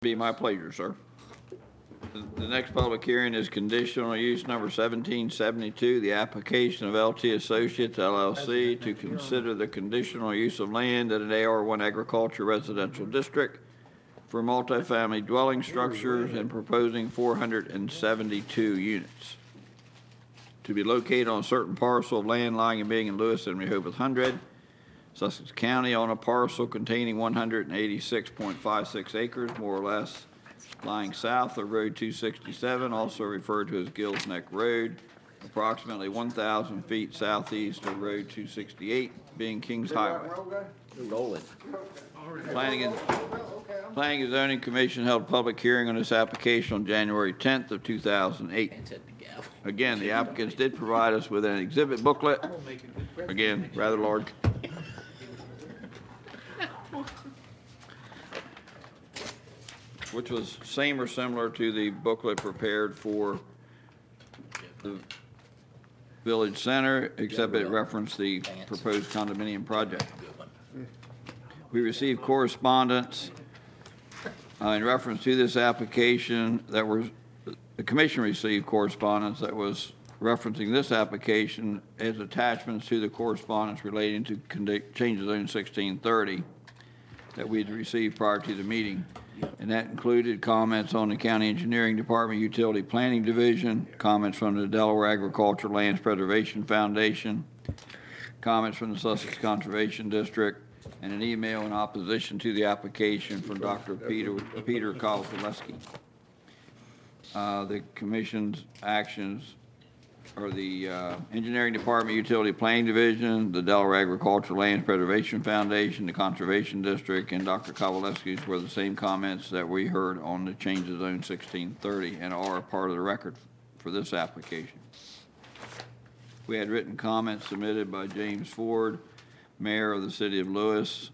Be my pleasure, sir. The next public hearing is conditional use number 1772, the application of LT Associates LLC to consider the conditional use of land at an AR1 agriculture residential district for multifamily dwelling structures and proposing 472 units to be located on a certain parcel of land lying and being in Lewis and Rehoboth 100, Sussex County, on a parcel containing 186.56 acres, more or less, lying south of Road 267, also referred to as Gills Neck Road, approximately 1,000 feet southeast of Road 268, being Kings Highway. Planning and Zoning Commission held a public hearing on this application on January 10th of 2008. Again, the applicants did provide us with an exhibit booklet, again, rather large, which was same or similar to the booklet prepared for the Village Center, except it referenced the proposed condominium project. We received correspondence in reference to this application the Commission received correspondence that was referencing this application as attachments to the correspondence relating to changes in 1630 that we had received prior to the meeting. And that included comments on the County Engineering Department Utility Planning Division, comments from the Delaware Agricultural Lands Preservation Foundation, comments from the Sussex Conservation District, and an email in opposition to the application from Dr. Peter Kowaleski. The Commission's actions are the Engineering Department Utility Planning Division, the Delaware Agricultural Lands Preservation Foundation, the Conservation District, and Dr. Kowaleski's were the same comments that we heard on the change of Zone 1630 and are a part of the record for this application. We had written comments submitted by James Ford, Mayor of the City of Lewis,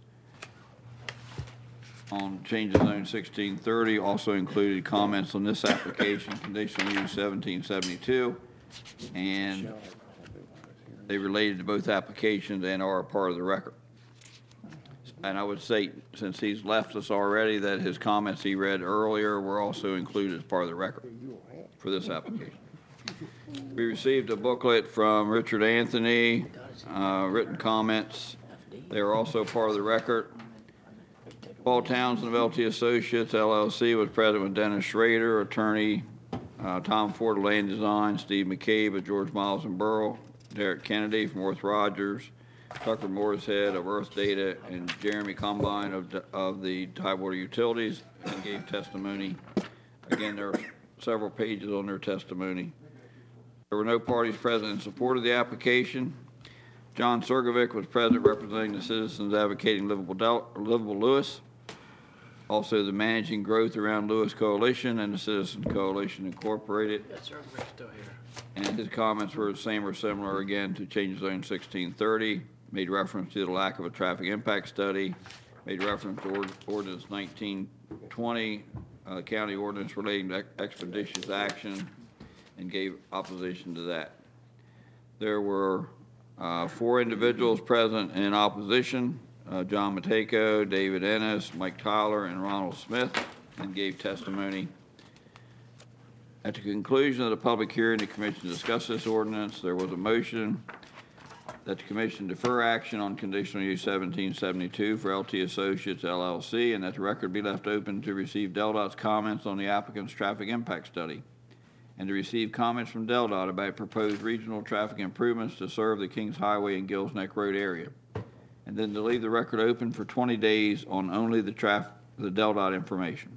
on change of Zone 1630, also included comments on this application, conditional use 1772, and they related to both applications and are a part of the record. And I would say, since he's left us already, that his comments he read earlier were also included as part of the record for this application. We received a booklet from Richard Anthony, written comments. They are also part of the record. Paul Townsend of LT Associates LLC was present with Dennis Schrader, attorney Tom Ford of Land Design, Steve McCabe of George Miles and Burrell, Derek Kennedy from Worth Rogers, Tucker Mooreshead of Earth Data, and Jeremy Combine of the Tidewater Utilities, and gave testimony. Again, there are several pages on their testimony. There were no parties present in support of the application. John Sergovic was present representing the citizens advocating Livable Lewis. Also, the Managing Growth Around Lewis Coalition and the Citizen Coalition Incorporated. Yes, sir. We're still here. And his comments were the same or similar, again, to change zone 1630, made reference to the lack of a traffic impact study, made reference to Ordinance 1920, county ordinance relating to expeditious action, and gave opposition to that. There were 4 individuals present in opposition. John Matejko, David Ennis, Mike Tyler, and Ronald Smith, and gave testimony. At the conclusion of the public hearing, the Commission discussed this ordinance. There was a motion that the Commission defer action on conditional use 1772 for LT Associates LLC, and that the record be left open to receive DelDOT's comments on the applicant's traffic impact study, and to receive comments from DelDOT about proposed regional traffic improvements to serve the Kings Highway and Gills Neck Road area, and then to leave the record open for 20 days on only the DelDOT information.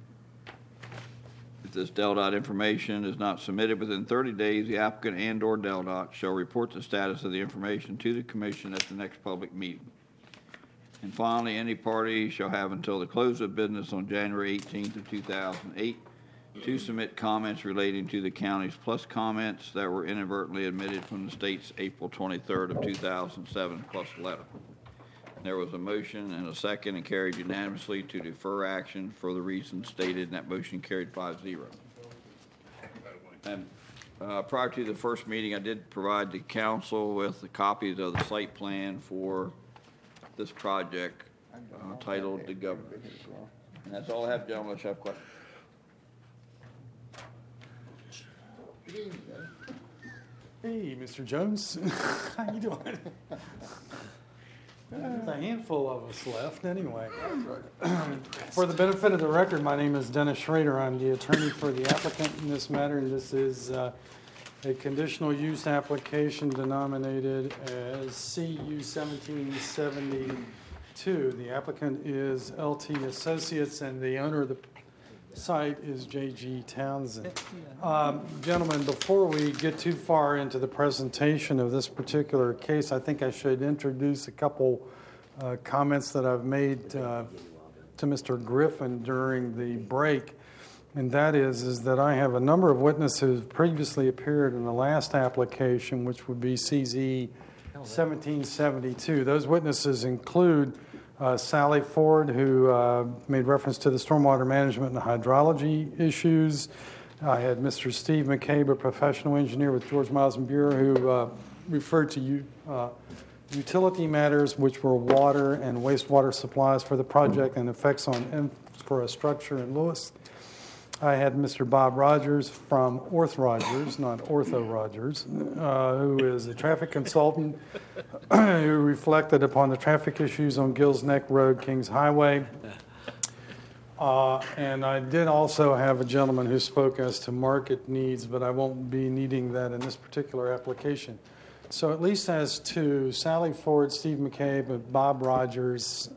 If this DelDOT information is not submitted within 30 days, the applicant and/or DelDOT shall report the status of the information to the Commission at the next public meeting. And finally, any party shall have until the close of business on January 18th of 2008 to submit comments relating to the county's plus comments that were inadvertently admitted from the state's April 23rd of 2007 plus letter. There was a motion and a second and carried unanimously to defer action for the reasons stated, and that motion carried 5-0. And prior to the first meeting, I did provide the council with the copies of the site plan for this project titled The Governor. And that's all I have, gentlemen. Unless you have questions. Good evening, guys. Hey, Mr. Jones. How you doing? There's a handful of us left anyway. For the benefit of the record, my name is Dennis Schrader. I'm the attorney for the applicant in this matter, and this is a conditional use application denominated as CU 1772. The applicant is LT Associates, and the owner of the site is J.G. Townsend. Gentlemen, before we get too far into the presentation of this particular case, I think I should introduce a couple comments that I've made to Mr. Griffin during the break, and that is that I have a number of witnesses who previously appeared in the last application, which would be CZ 1772. Those witnesses include Sally Ford, who made reference to the stormwater management and hydrology issues. I had Mr. Steve McCabe, a professional engineer with George Miles and Bureau, who referred to utility matters, which were water and wastewater supplies for the project and effects on infrastructure in Lewis. I had Mr. Bob Rogers from Orth Rogers, not Ortho Rogers, who is a traffic consultant who reflected upon the traffic issues on Gills Neck Road, Kings Highway. And I did also have a gentleman who spoke as to market needs, but I won't be needing that in this particular application. So at least as to Sally Ford, Steve McCabe, and Bob Rogers,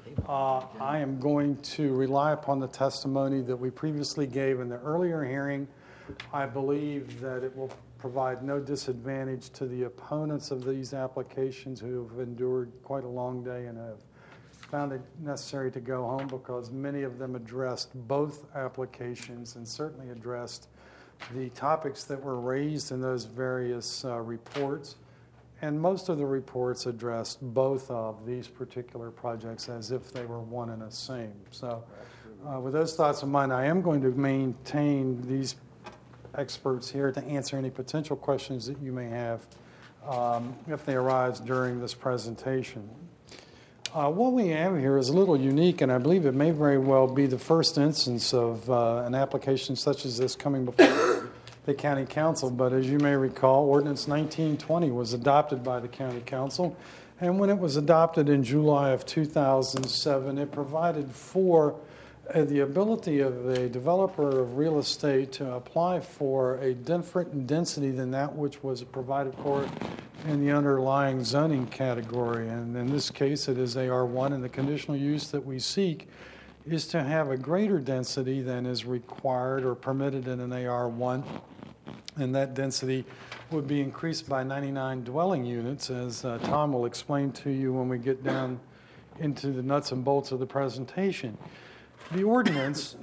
I am going to rely upon the testimony that we previously gave in the earlier hearing. I believe that it will provide no disadvantage to the opponents of these applications who have endured quite a long day and have found it necessary to go home, because many of them addressed both applications and certainly addressed the topics that were raised in those various reports. And most of the reports addressed both of these particular projects as if they were one and the same. So with those thoughts in mind, I am going to maintain these experts here to answer any potential questions that you may have if they arise during this presentation. What we have here is a little unique, and I believe it may very well be the first instance of an application such as this coming before the County Council. But as you may recall, Ordinance 1920 was adopted by the County Council, and when it was adopted in July of 2007, it provided for the ability of a developer of real estate to apply for a different density than that which was provided for in the underlying zoning category. And in this case, it is AR1, and the conditional use that we seek is to have a greater density than is required or permitted in an AR1, and that density would be increased by 99 dwelling units, as Tom will explain to you when we get down into the nuts and bolts of the presentation. The ordinance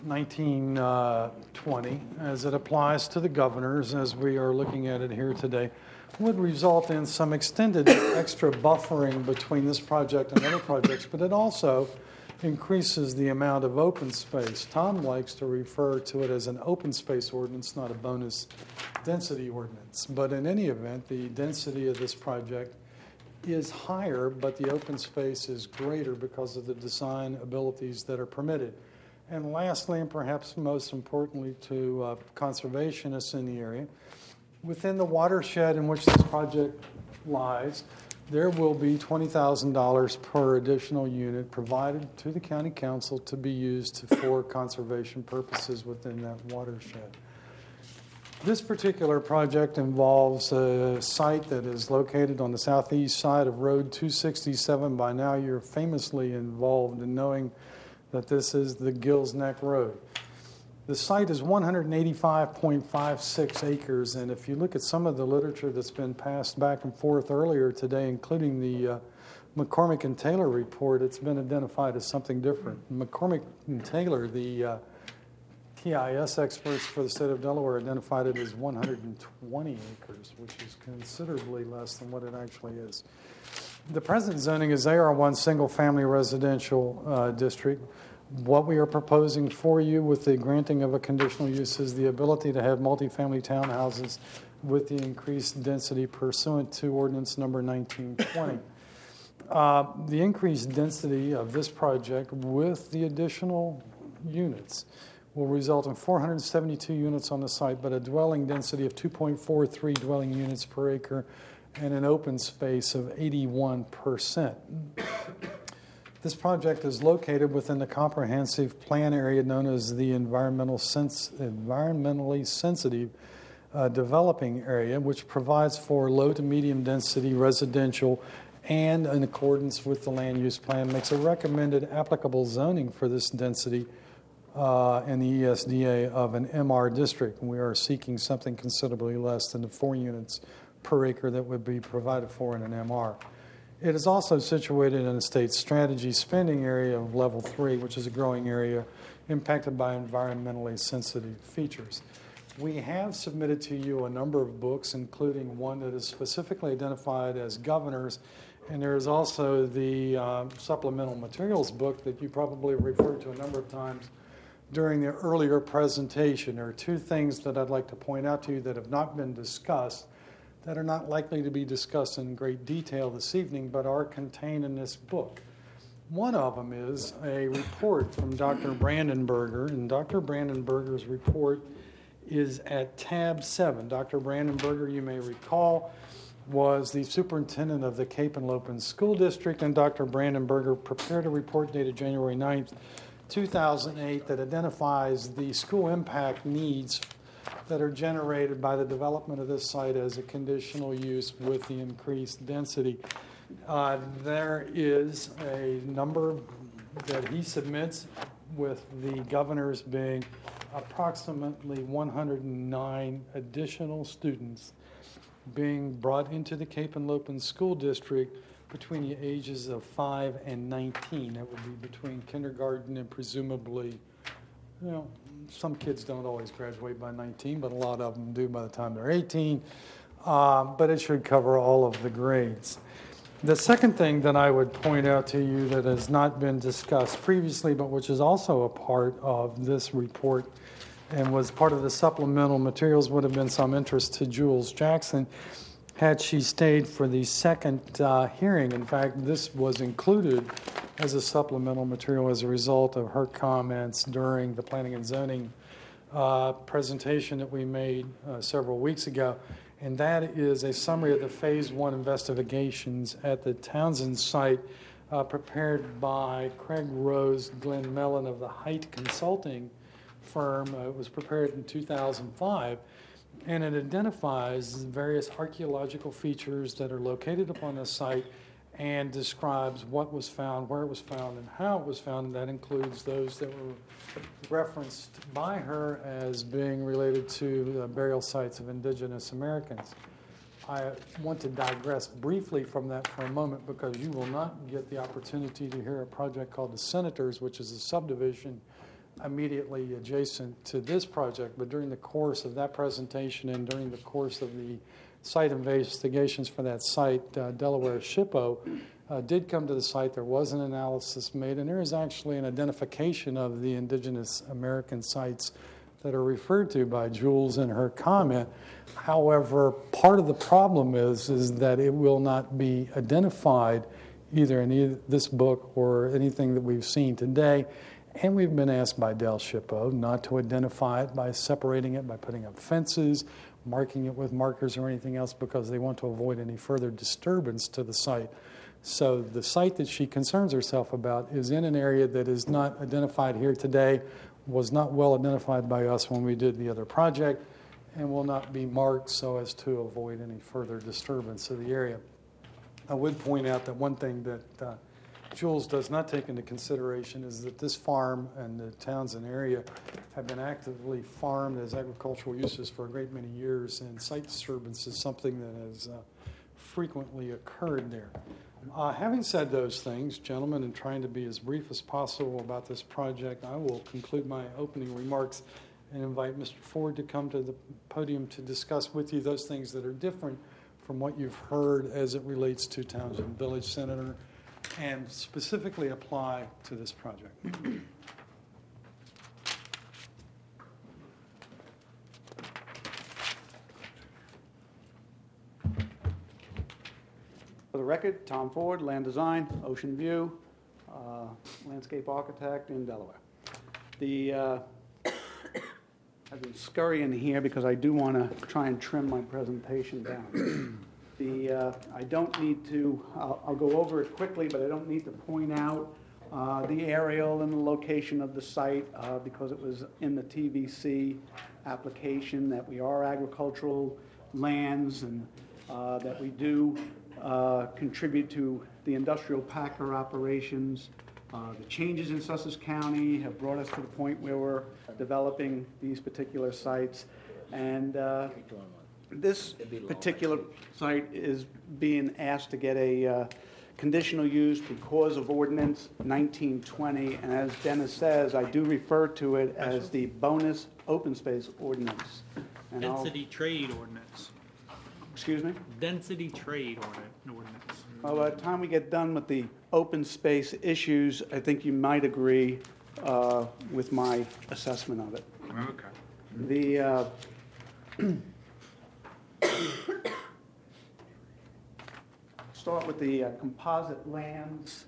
1920, as it applies to the governors, as we are looking at it here today, would result in some extended extra buffering between this project and other projects, but it also increases the amount of open space. Tom likes to refer to it as an open space ordinance, not a bonus density ordinance. But in any event, the density of this project is higher, but the open space is greater because of the design abilities that are permitted. And lastly, and perhaps most importantly to conservationists in the area, within the watershed in which this project lies, there will be $20,000 per additional unit provided to the County Council to be used for conservation purposes within that watershed. This particular project involves a site that is located on the southeast side of Road 267. By now, you're famously involved in knowing that this is the Gills Neck Road. The site is 185.56 acres, and if you look at some of the literature that's been passed back and forth earlier today, including the McCormick and Taylor report, it's been identified as something different. McCormick and Taylor, the TIS experts for the state of Delaware, identified it as 120 acres, which is considerably less than what it actually is. The present zoning is AR1 single-family residential district. What we are proposing for you with the granting of a conditional use is the ability to have multifamily townhouses with the increased density pursuant to ordinance number 1920. The increased density of this project with the additional units will result in 472 units on the site, but a dwelling density of 2.43 dwelling units per acre and an open space of 81%. This project is located within the comprehensive plan area known as the environmentally sensitive developing area, which provides for low to medium density residential and, in accordance with the land use plan, makes a recommended applicable zoning for this density in the ESDA of an MR district. We are seeking something considerably less than the 4 units per acre that would be provided for in an MR. It is also situated in a state strategy spending area of level 3, which is a growing area impacted by environmentally sensitive features. We have submitted to you a number of books, including one that is specifically identified as Governors, and there is also the supplemental materials book that you probably referred to a number of times during the earlier presentation. There are 2 things that I'd like to point out to you that have not been discussed, that are not likely to be discussed in great detail this evening, but are contained in this book. One of them is a report from Dr. Brandenberger, and Dr. Brandenberger's report is at tab 7. Dr. Brandenberger, you may recall, was the superintendent of the Cape and Lopez School District, and Dr. Brandenberger prepared a report dated January 9th, 2008 that identifies the school impact needs that are generated by the development of this site as a conditional use with the increased density. There is a number that he submits, with the Governors being approximately 109 additional students being brought into the Cape and Lopez School District between the ages of 5 and 19. That would be between kindergarten and presumably, some kids don't always graduate by 19, but a lot of them do by the time they're 18. But it should cover all of the grades. The second thing that I would point out to you that has not been discussed previously, but which is also a part of this report and was part of the supplemental materials, would have been some interest to Jules Jackson had she stayed for the second hearing. In fact, this was included as a supplemental material as a result of her comments during the planning and zoning presentation that we made several weeks ago. And that is a summary of the Phase 1 investigations at the Townsend site prepared by Craig Rose, Glenn Mellon of the Height Consulting firm. It was prepared in 2005. And it identifies various archaeological features that are located upon the site and describes what was found, where it was found, and how it was found. And that includes those that were referenced by her as being related to burial sites of indigenous Americans. I want to digress briefly from that for a moment because you will not get the opportunity to hear a project called the Senators, which is a subdivision immediately adjacent to this project. But during the course of that presentation and during the course of the site investigations for that site, Delaware SHPO did come to the site. There was an analysis made, and there is actually an identification of the indigenous American sites that are referred to by Jules in her comment. However, part of the problem is that it will not be identified either in this book or anything that we've seen today. And we've been asked by Del SHPO not to identify it by separating it, by putting up fences, marking it with markers or anything else, because they want to avoid any further disturbance to the site. So the site that she concerns herself about is in an area that is not identified here today, was not well identified by us when we did the other project, and will not be marked so as to avoid any further disturbance of the area. I would point out that one thing that Jules does not take into consideration is that this farm and the Townsend area have been actively farmed as agricultural uses for a great many years, and site disturbance is something that has frequently occurred there. Having said those things, gentlemen, and trying to be as brief as possible about this project, I will conclude my opening remarks and invite Mr. Ford to come to the podium to discuss with you those things that are different from what you've heard as it relates to Townsend Village, Senator, and specifically apply to this project. For the record, Tom Ford, Land Design, Ocean View, landscape architect in Delaware. The I've been scurrying here because I do want to try and trim my presentation down. I don't need to, I'll go over it quickly, but I don't need to point out the aerial and the location of the site because it was in the TVC application that we are agricultural lands and that we do contribute to the industrial packer operations. The changes in Sussex County have brought us to the point where we're developing these particular sites. And this particular site is being asked to get a conditional use because of ordinance 1920. And as Dennis says, I do refer to it as the bonus open space ordinance. And Density trade ordinance. excuse me? Density trade ordinance. Well, by the time we get done with the open space issues, I think you might agree with my assessment of it. Okay. Start with the composite lands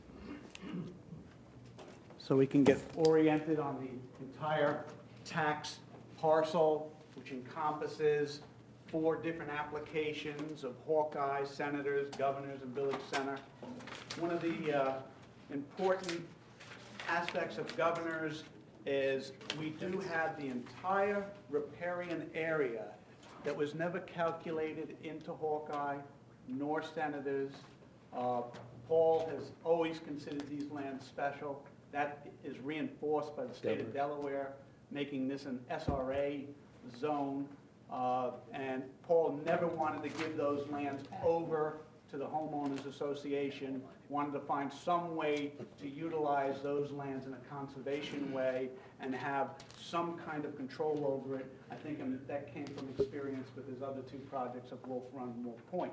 so we can get oriented on the entire tax parcel, which encompasses 4 different applications of Hawkeye, senators, governors, and village center. One of the important aspects of governors is we do have the entire riparian area that was never calculated into Hawkeye nor senators. Paul has always considered these lands special. That is reinforced by the state of Delaware, making this an SRA zone. And Paul never wanted to give those lands over to the homeowners association, wanted to find some way to utilize those lands in a conservation way and have some kind of control over it. I think that came from experience with his other 2 projects of Wolf Run and Wolf Point.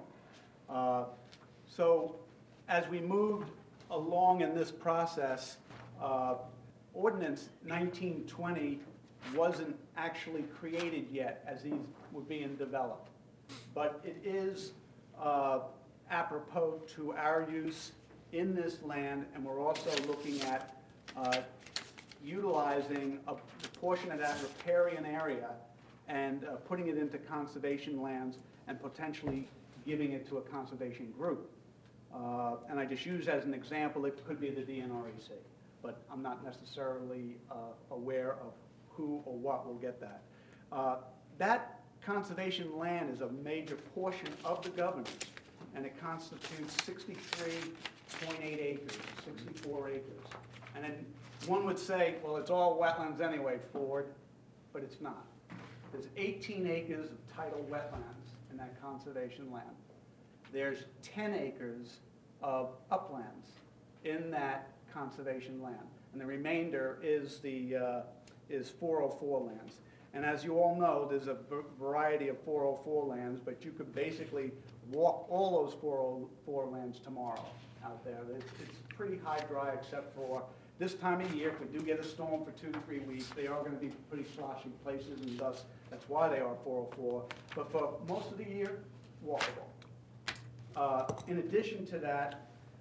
So as we moved along in this process, Ordinance 1920 wasn't actually created yet as these were being developed. But it is apropos to our use in this land, and we're also looking at utilizing a portion of that riparian area and putting it into conservation lands and potentially giving it to a conservation group. And I just use as an example, it could be the DNREC, but I'm not necessarily aware of who or what will get that. That conservation land is a major portion of the governance, and it constitutes 63.8 acres, 64 acres. And then one would say, well, it's all wetlands anyway, Ford, but it's not. There's 18 acres of tidal wetlands in that conservation land. There's 10 acres of uplands in that conservation land, and the remainder is is 404 lands. And as you all know, there's a variety of 404 lands, but you could basically walk all those 404 lands tomorrow out there. It's pretty high dry except for this time of year. If we do get a storm for 2 to 3 weeks, they are going to be pretty sloshy places, and thus that's why they are 404. But for most of the year, walkable. In addition to that,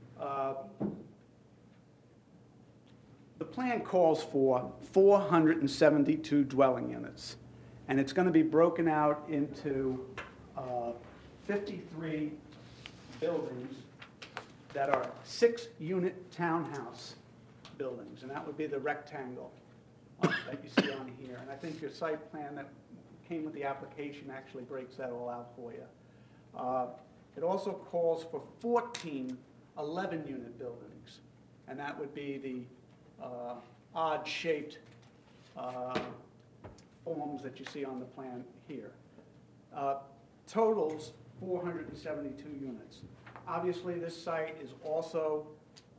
the plan calls for 472 dwelling units, and it's going to be broken out into 53 buildings that are 6-unit townhouse buildings, and that would be the rectangle that you see on here. And I think your site plan that came with the application actually breaks that all out for you. It also calls for 14 11-unit buildings, and that would be the odd-shaped forms that you see on the plan here. Totals 472 units. Obviously, this site is also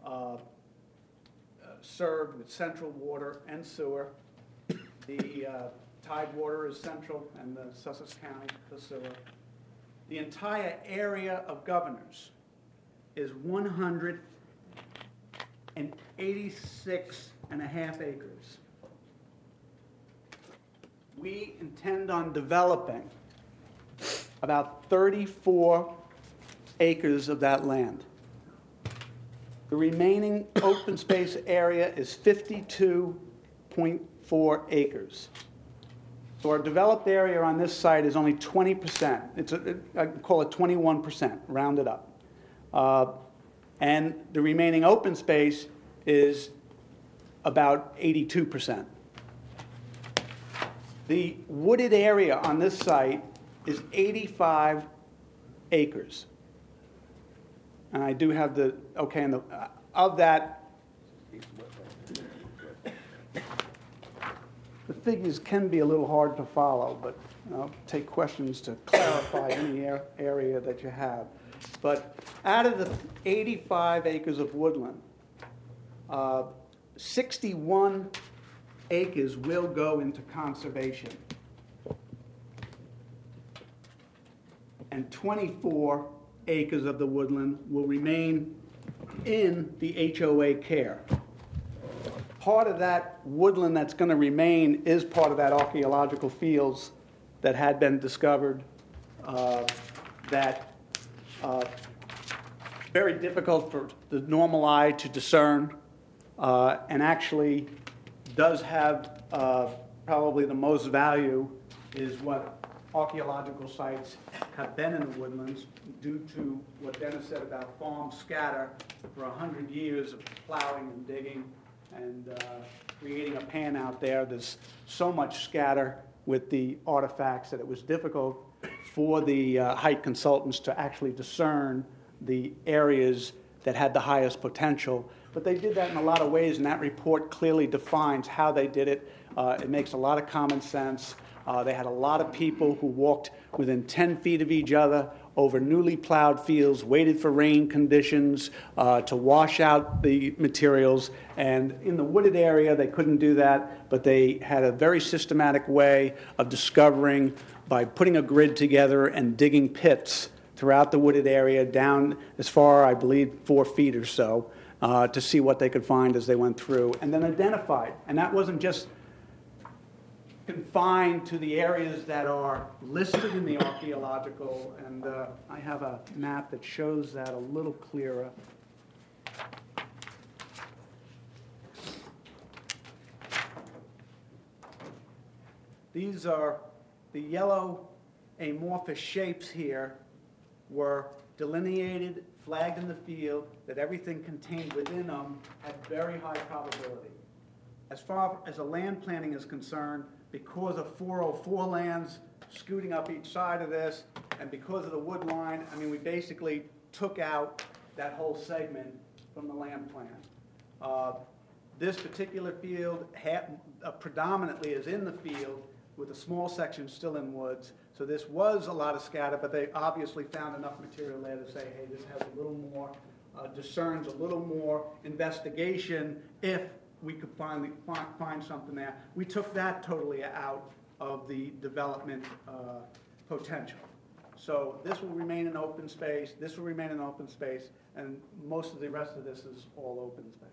served with central water and sewer. The Tidewater is central, and the Sussex County, the sewer. The entire area of Governors is 186.5 acres. We intend on developing about 34 acres of that land. The remaining open space area is 52.4 acres. So our developed area on this site is only 20%. I call it 21%, rounded up. And the remaining open space is about 82%. The wooded area on this site is 85 acres. And I do have the, okay, and of that, the figures can be a little hard to follow, but I'll take questions to clarify any area that you have. But out of the 85 acres of woodland, 61 acres will go into conservation. And 24 acres of the woodland will remain in the HOA care. Part of that woodland that's going to remain is part of that archaeological fields that had been discovered, that very difficult for the normal eye to discern, and actually does have probably the most value is what archaeological sites have been in the woodlands due to what Dennis said about farm scatter for 100 years of plowing and digging and creating a pan out there. There's so much scatter with the artifacts that it was difficult for the height consultants to actually discern the areas that had the highest potential. But they did that in a lot of ways, and that report clearly defines how they did it. It makes a lot of common sense. They had a lot of people who walked within 10 feet of each other over newly plowed fields, waited for rain conditions to wash out the materials. And in the wooded area, they couldn't do that, but they had a very systematic way of discovering by putting a grid together and digging pits throughout the wooded area down as far, I believe, 4 feet or so to see what they could find as they went through, and then identified. And that wasn't just confined to the areas that are listed in the archaeological, and I have a map that shows that a little clearer. These are the yellow amorphous shapes here were delineated, flagged in the field, that everything contained within them had very high probability. As far as a land planning is concerned, because of 404 lands scooting up each side of this, and because of the wood line, I mean, we basically took out that whole segment from the land plan. This particular field predominantly is in the field, with a small section still in woods. So this was a lot of scatter, but they obviously found enough material there to say, hey, this has a little more, discerns a little more investigation if we could finally find something there. We took that totally out of the development potential. So this will remain an open space, this will remain an open space, and most of the rest of this is all open space.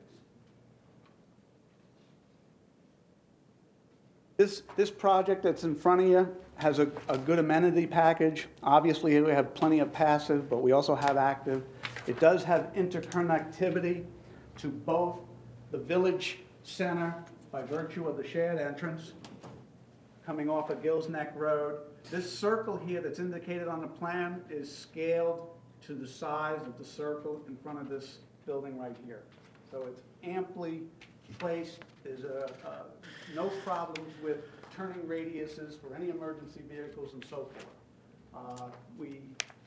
This project that's in front of you has a good amenity package. Obviously, we have plenty of passive, but we also have active. It does have interconnectivity to both the village center by virtue of the shared entrance coming off of Gills Neck Road. This circle here that's indicated on the plan is scaled to the size of the circle in front of this building right here. So it's amply placed. There's no problems with turning radiuses for any emergency vehicles and so forth. We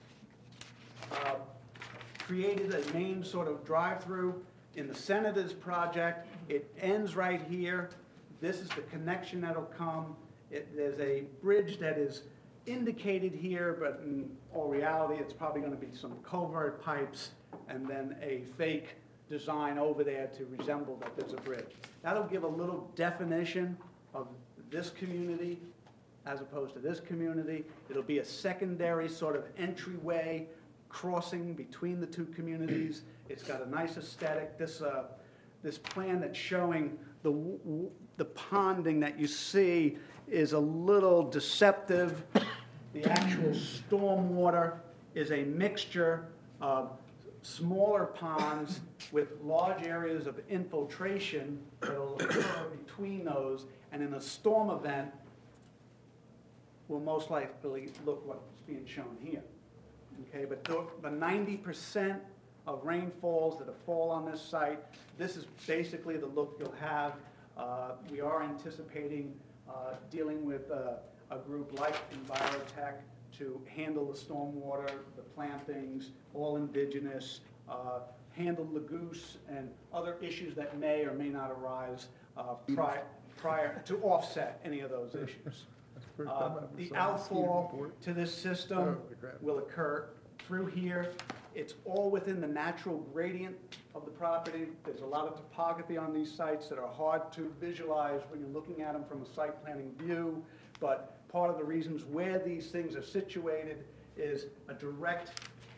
created a main sort of drive-through in the center of this project. It ends right here. This is the connection that'll come. There's a bridge that is indicated here, but in all reality, it's probably going to be some culvert pipes and then a fake design over there to resemble that there's a bridge. That'll give a little definition of this community as opposed to this community. It'll be a secondary sort of entryway crossing between the two communities. It's got a nice aesthetic. This plan that's showing the ponding that you see is a little deceptive. The actual stormwater is a mixture of smaller ponds with large areas of infiltration that will occur between those, and in a storm event, will most likely look what's being shown here. Okay, but the 90% of rainfalls that fall on this site, this is basically the look you'll have. We are anticipating dealing with a group like Envirotech to handle the stormwater, the plantings, all indigenous, handle the goose and other issues that may or may not arise prior to offset any of those issues. The outfall to this system will occur through here. It's all within the natural gradient of the property. There's a lot of topography on these sites that are hard to visualize when you're looking at them from a site planning view, but part of the reasons where these things are situated is a direct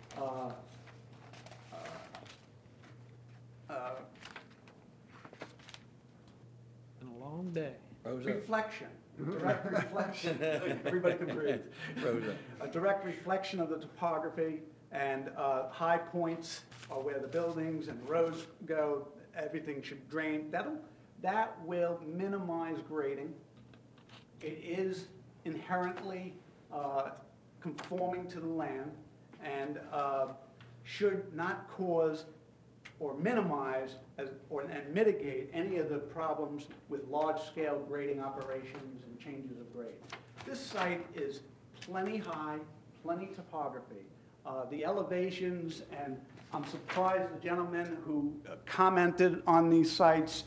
Been a long day. reflection. Direct reflection. Everybody can breathe. A direct reflection of the topography, and high points are where the buildings and roads go. Everything should drain. That will minimize grading. It is inherently conforming to the land and should not cause or minimize and mitigate any of the problems with large-scale grading operations and changes of grade. This site is plenty high, plenty topography. The elevations, and I'm surprised the gentleman who commented on these sites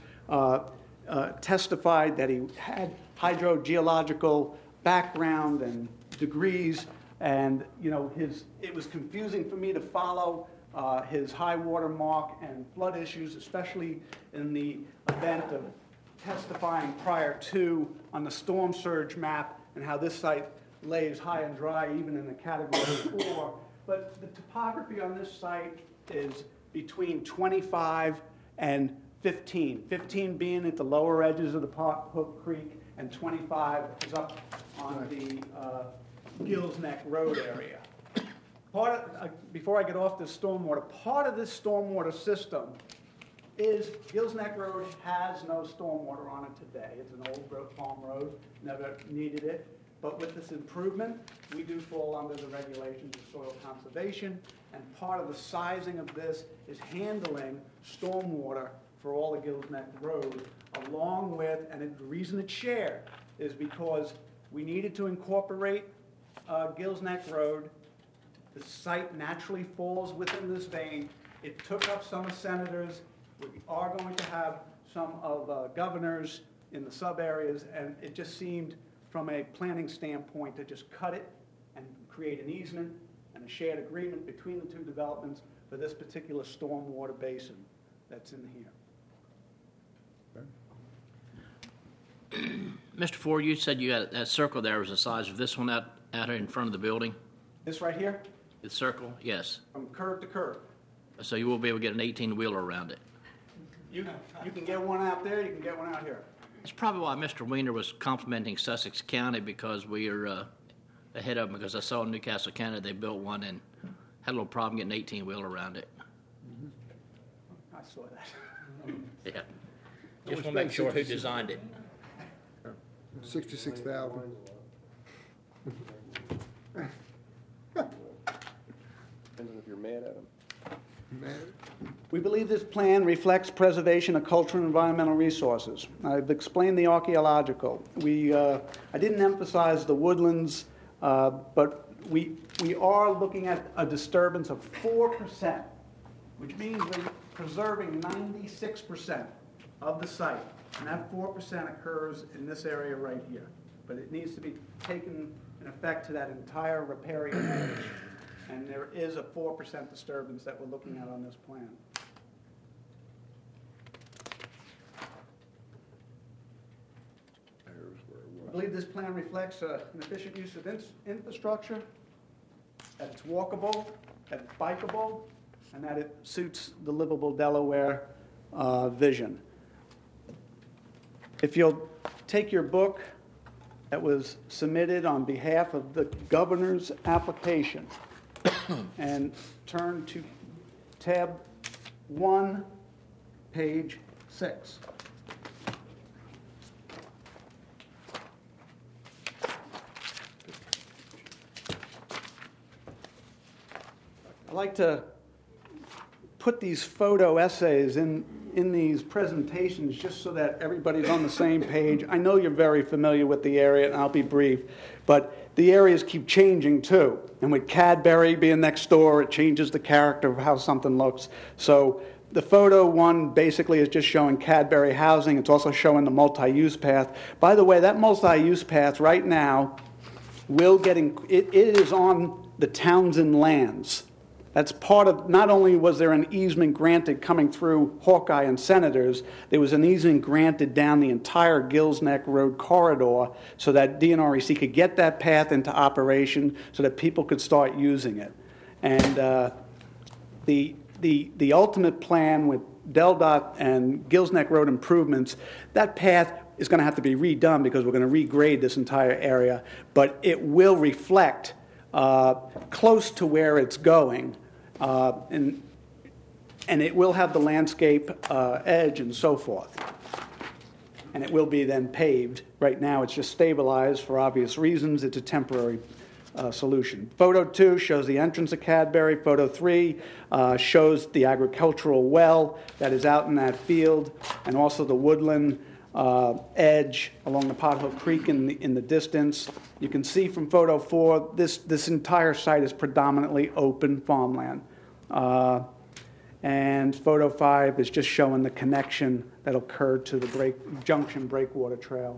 testified that he had hydrogeological background and degrees, and it was confusing for me to follow his high water mark and flood issues, especially in the event of testifying prior to on the storm surge map and how this site lays high and dry even in the category 4. But the topography on this site is between 25 and 15. 15 being at the lower edges of the Hook Creek, and 25 is up on the Gills Neck Road area. Before I get off this stormwater, part of this stormwater system is Gills Neck Road has no stormwater on it today. It's an old farm road, never needed it. But with this improvement, we do fall under the regulations of soil conservation, and part of the sizing of this is handling stormwater for all of Gills Neck Road, along with, and the reason it's shared is because we needed to incorporate Gills Neck Road. The site naturally falls within this vein. It took up some of senators. We are going to have some of governors in the sub areas, and it just seemed from a planning standpoint to just cut it and create an easement and a shared agreement between the two developments for this particular stormwater basin that's in here. Mr. Ford, you said you had that circle there was the size of this one out here in front of the building? This right here, The circle, yes. from curb to curb. So you will be able to get an 18-wheeler around it. You can get one out there, you can get one out here. That's probably why Mr. Weiner was complimenting Sussex County, because we are ahead of them, because I saw in Newcastle County they built one and had a little problem getting an 18-wheeler around it. I saw that. Yeah. Just want to make sure who designed it. 66,000. Depends on if you're mad at them. We believe this plan reflects preservation of cultural and environmental resources. I've explained the archaeological. I didn't emphasize the woodlands, but we are looking at a disturbance of 4%, which means we're preserving 96% of the site. And that 4% occurs in this area right here. But it needs to be taken in effect to that entire riparian area. And there is a 4% disturbance that we're looking at on this plan. I believe this plan reflects an efficient use of infrastructure, that it's walkable, that it's bikeable, and that it suits the livable Delaware vision. If you'll take your book that was submitted on behalf of the governor's application and turn to tab 1, page 6. I like to put these photo essays in these presentations just so that everybody's on the same page. I know you're very familiar with the area, and I'll be brief, but the areas keep changing too. And with Cadbury being next door, it changes the character of how something looks. So the photo one basically is just showing Cadbury housing. It's also showing the multi-use path. By the way, that multi-use path right now it is on the Townsend lands. That's part of, not only was there an easement granted coming through Hawkeye and Senators, there was an easement granted down the entire Gills Neck Road corridor so that DNREC could get that path into operation so that people could start using it. And the ultimate plan with DelDOT and Gills Neck Road improvements, that path is going to have to be redone because we're going to regrade this entire area, but it will reflect close to where it's going. And it will have the landscape edge and so forth. And it will be then paved. Right now it's just stabilized for obvious reasons. It's a temporary solution. Photo 2 shows the entrance of Cadbury. Photo 3 shows the agricultural well that is out in that field, and also the woodland edge along the Pothole Creek in the distance. You can see from photo 4, this entire site is predominantly open farmland. And photo 5 is just showing the connection that occurred to the Junction Breakwater Trail.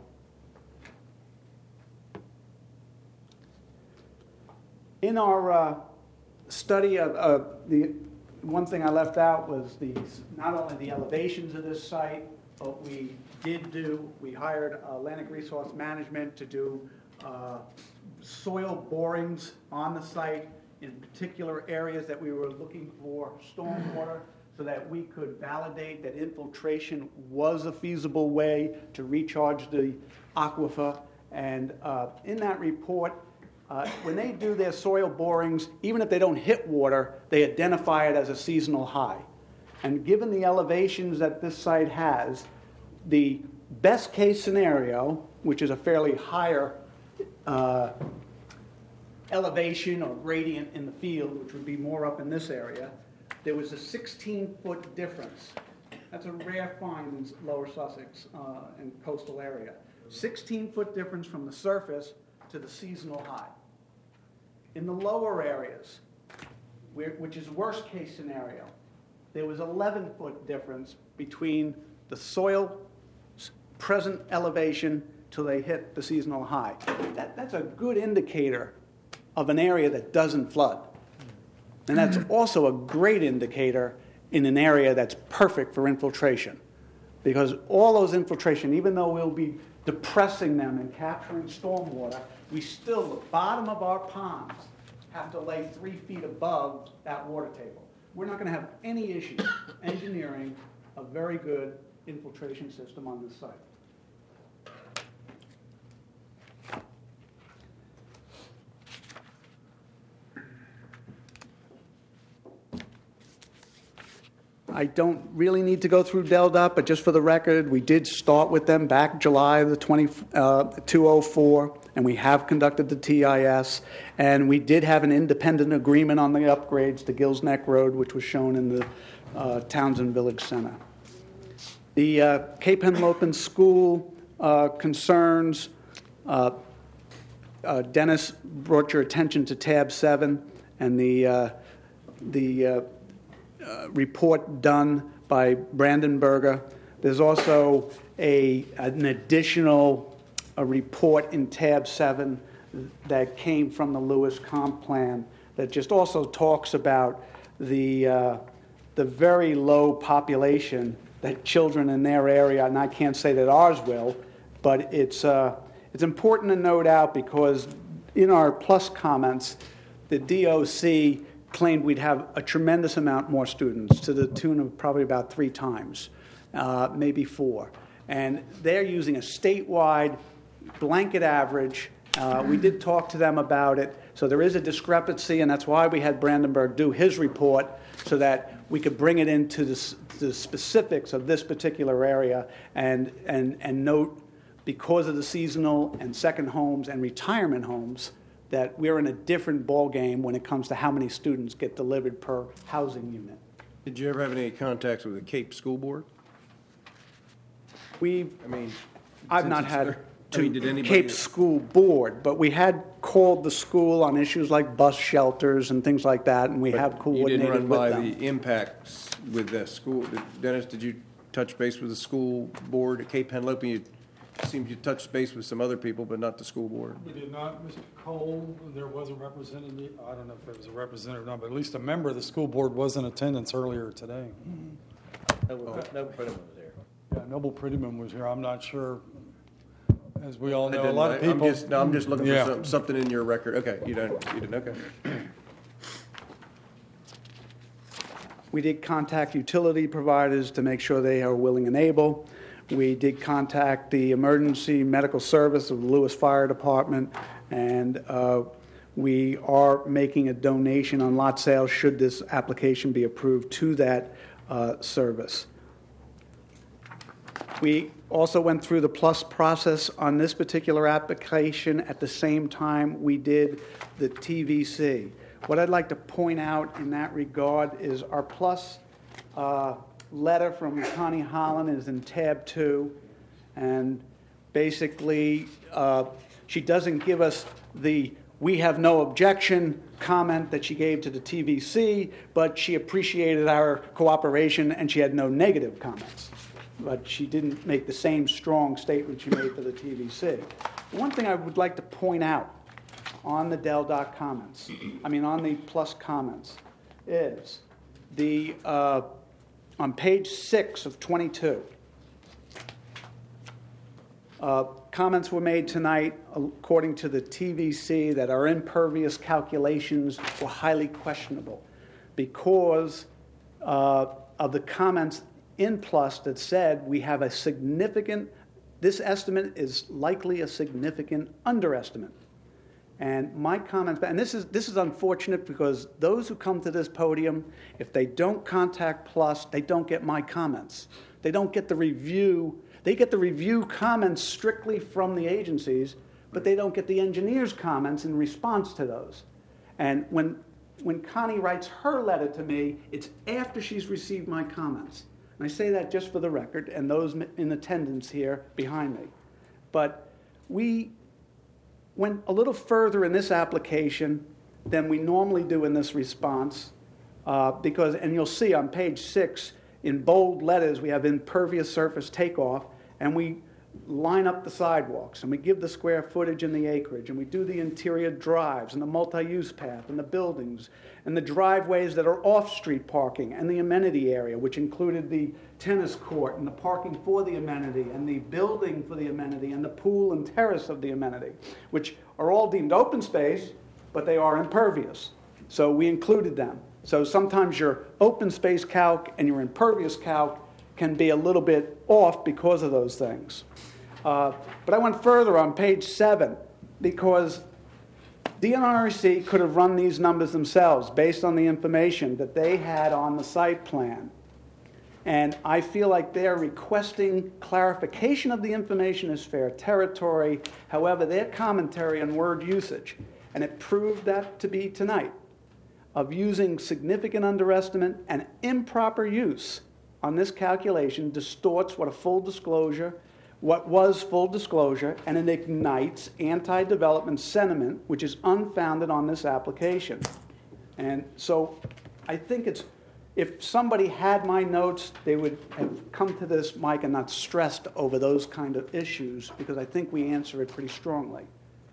In our study of the one thing I left out was not only the elevations of this site, but we hired Atlantic Resource Management to do soil borings on the site in particular areas that we were looking for stormwater so that we could validate that infiltration was a feasible way to recharge the aquifer. And in that report, when they do their soil borings, even if they don't hit water, they identify it as a seasonal high. And given the elevations that this site has, the best case scenario, which is a fairly higher elevation or gradient in the field, which would be more up in this area, there was a 16-foot difference. That's a rare find in lower Sussex and coastal area. 16-foot difference from the surface to the seasonal high. In the lower areas, which is worst case scenario, there was 11-foot difference between the soil present elevation till they hit the seasonal high. That's a good indicator of an area that doesn't flood. And that's also a great indicator in an area that's perfect for infiltration. Because all those infiltration, even though we'll be depressing them and capturing stormwater, we still, the bottom of our ponds have to lay 3 feet above that water table. We're not going to have any issue engineering a very good infiltration system on this site. I don't really need to go through DelDOT, but just for the record, we did start with them back July the 2004, and we have conducted the TIS, and we did have an independent agreement on the upgrades to Gills Neck Road, which was shown in the Townsend Village Center. The Cape Henlopen School concerns, Dennis brought your attention to tab 7 and the report done by Brandenburger. There's also an additional report in tab 7 that came from the Lewis Comp Plan that just also talks about the very low population that children in their area, and I can't say that ours will, but it's important to note out because in our plus comments, the DOC claimed we'd have a tremendous amount more students to the tune of probably about 3 times, maybe 4. And they're using a statewide blanket average. We did talk to them about it. So there is a discrepancy, and that's why we had Brandenburg do his report so that we could bring it into the specifics of this particular area and note because of the seasonal and second homes and retirement homes, that we're in a different ballgame when it comes to how many students get delivered per housing unit. Did you ever have any contacts with the Cape School Board? We, I mean, I've since not it's had there- I mean, did to anybody- Cape School Board, but we had called the school on issues like bus shelters and things like that, and we have You coordinated didn't run by with them. the impacts with the school. Dennis, did you touch base with the school board at Cape Henlopen? You seemed you touched base with some other people, but not the school board. We did not, Mr. Cole, there was a representative, I don't know if it was a representative or not, but at least a member of the school board was in attendance earlier today. No Prettyman was there. Yeah, Noble Prettyman was here, I'm not sure, as we all I know, a didn't- lot of people. I'm just looking Yeah. for something in your record. Okay, you didn't, okay. We did contact utility providers to make sure they are willing and able. We did contact the emergency medical service of the Lewis Fire Department, and we are making a donation on lot sales should this application be approved to that service. We also went through the plus process on this particular application at the same time we did the TVC. What I'd like to point out in that regard is our plus letter from Connie Holland is in tab 2, and basically she doesn't give us the "we have no objection" comment that she gave to the TVC, but she appreciated our cooperation and she had no negative comments. But she didn't make the same strong statement she made for the TVC. One thing I would like to point out on the Del Doc comments, on the plus comments, is the on page 6 of 22. Comments were made tonight, according to the TVC, that our impervious calculations were highly questionable because of the comments in plus that said we have a significant, this estimate is likely a significant underestimate. And my comments, and this is unfortunate because those who come to this podium, if they don't contact Plus, they don't get my comments. They don't get the review. They get the review comments strictly from the agencies, but they don't get the engineer's comments in response to those. And when Connie writes her letter to me, it's after she's received my comments. And I say that just for the record and those in attendance here behind me. But we went a little further in this application than we normally do in this response because, and you'll see on page 6, in bold letters, we have impervious surface takeoff, and we line up the sidewalks, and we give the square footage and the acreage, and we do the interior drives and the multi-use path and the buildings and the driveways that are off-street parking and the amenity area, which included the tennis court and the parking for the amenity and the building for the amenity and the pool and terrace of the amenity, which are all deemed open space, but they are impervious. So we included them. So sometimes your open space calc and your impervious calc can be a little bit off because of those things. But I went further on page 7 because DNRC could have run these numbers themselves based on the information that they had on the site plan. And I feel like they're requesting clarification of the information as fair territory. However, their commentary on word usage, and it proved that to be tonight, of using significant underestimate and improper use on this calculation distorts what was full disclosure, and it ignites anti-development sentiment, which is unfounded on this application. And so I think if somebody had my notes, they would have come to this mic and not stressed over those kind of issues, because I think we answer it pretty strongly.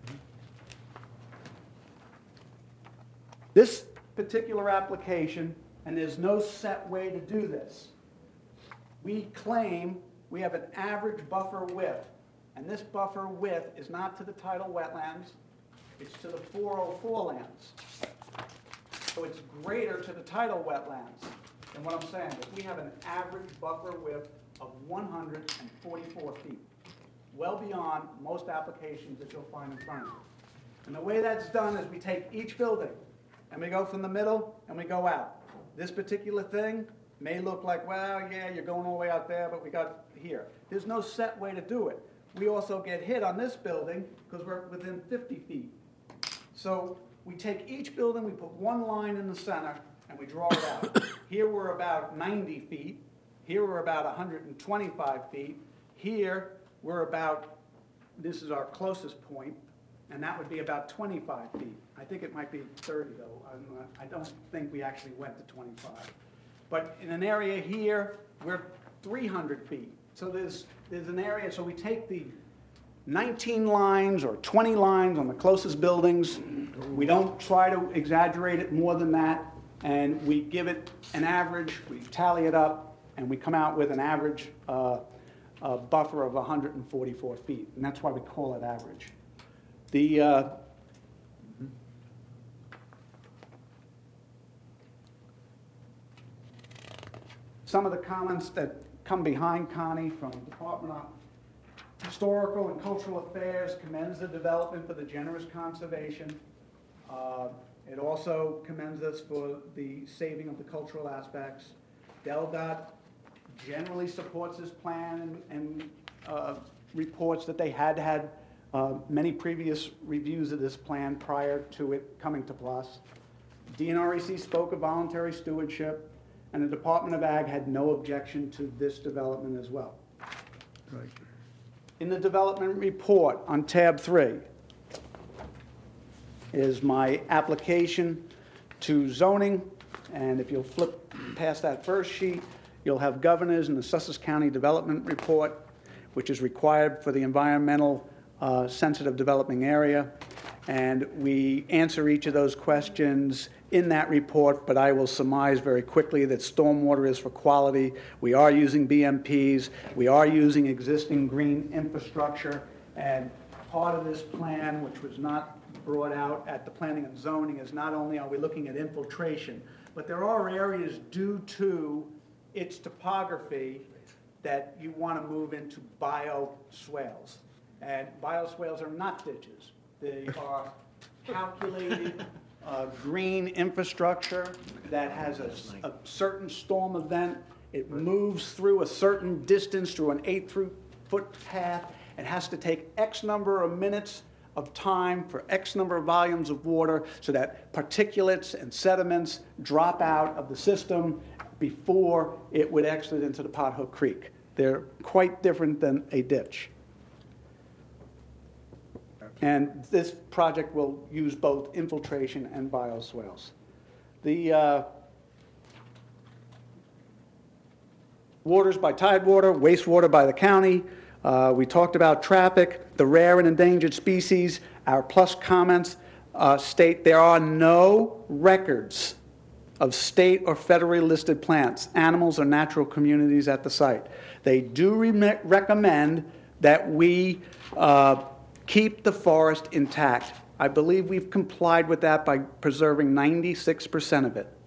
This particular application, and there's no set way to do this, we claim we have an average buffer width, and this buffer width is not to the tidal wetlands, it's to the 404 lands. So it's greater to the tidal wetlands than what I'm saying, but we have an average buffer width of 144 feet, well beyond most applications that you'll find in front of you. And the way that's done is we take each building, and we go from the middle, and we go out. This particular thing may look like, well, yeah, you're going all the way out there, but we got here. There's no set way to do it. We also get hit on this building because we're within 50 feet. So we take each building, we put one line in the center, and we draw it out. Here we're about 90 feet. Here we're about 125 feet. Here we're about, this is our closest point, and that would be about 25 feet. I think it might be 30, though. I don't think we actually went to 25. But in an area here, we're 300 feet. So there's an area, so we take the 19 lines or 20 lines on the closest buildings. We don't try to exaggerate it more than that, and we give it an average, we tally it up, and we come out with an average buffer of 144 feet, and that's why we call it average. Some of the comments that come behind Connie from the Department of Historical and Cultural Affairs commends the development for the generous conservation. It also commends us for the saving of the cultural aspects. DelDOT generally supports this plan and reports that they had many previous reviews of this plan prior to it coming to PLUS. DNREC spoke of voluntary stewardship, and the Department of Ag had no objection to this development as well. Right. In the development report on tab 3 is my application to zoning, and if you'll flip past that first sheet, you'll have governors and the Sussex County Development Report, which is required for the environmental sensitive developing area, and we answer each of those questions in that report, but I will surmise very quickly that stormwater is for quality. We are using BMPs. We are using existing green infrastructure, and part of this plan, which was not brought out at the planning and zoning, is not only are we looking at infiltration, but there are areas due to its topography that you want to move into bioswales. And bioswales are not ditches. They are calculated green infrastructure that has a certain storm event. It moves through a certain distance through an 8-foot path. It has to take X number of minutes of time for X number of volumes of water so that particulates and sediments drop out of the system before it would exit into the Pothole Creek. They're quite different than a ditch. And this project will use both infiltration and bioswales. The waters by Tidewater, wastewater by the county. We talked about traffic, the rare and endangered species. Our PLUS comments state there are no records of state or federally listed plants, animals, or natural communities at the site. They do recommend that we keep the forest intact. I believe we've complied with that by preserving 96% of it.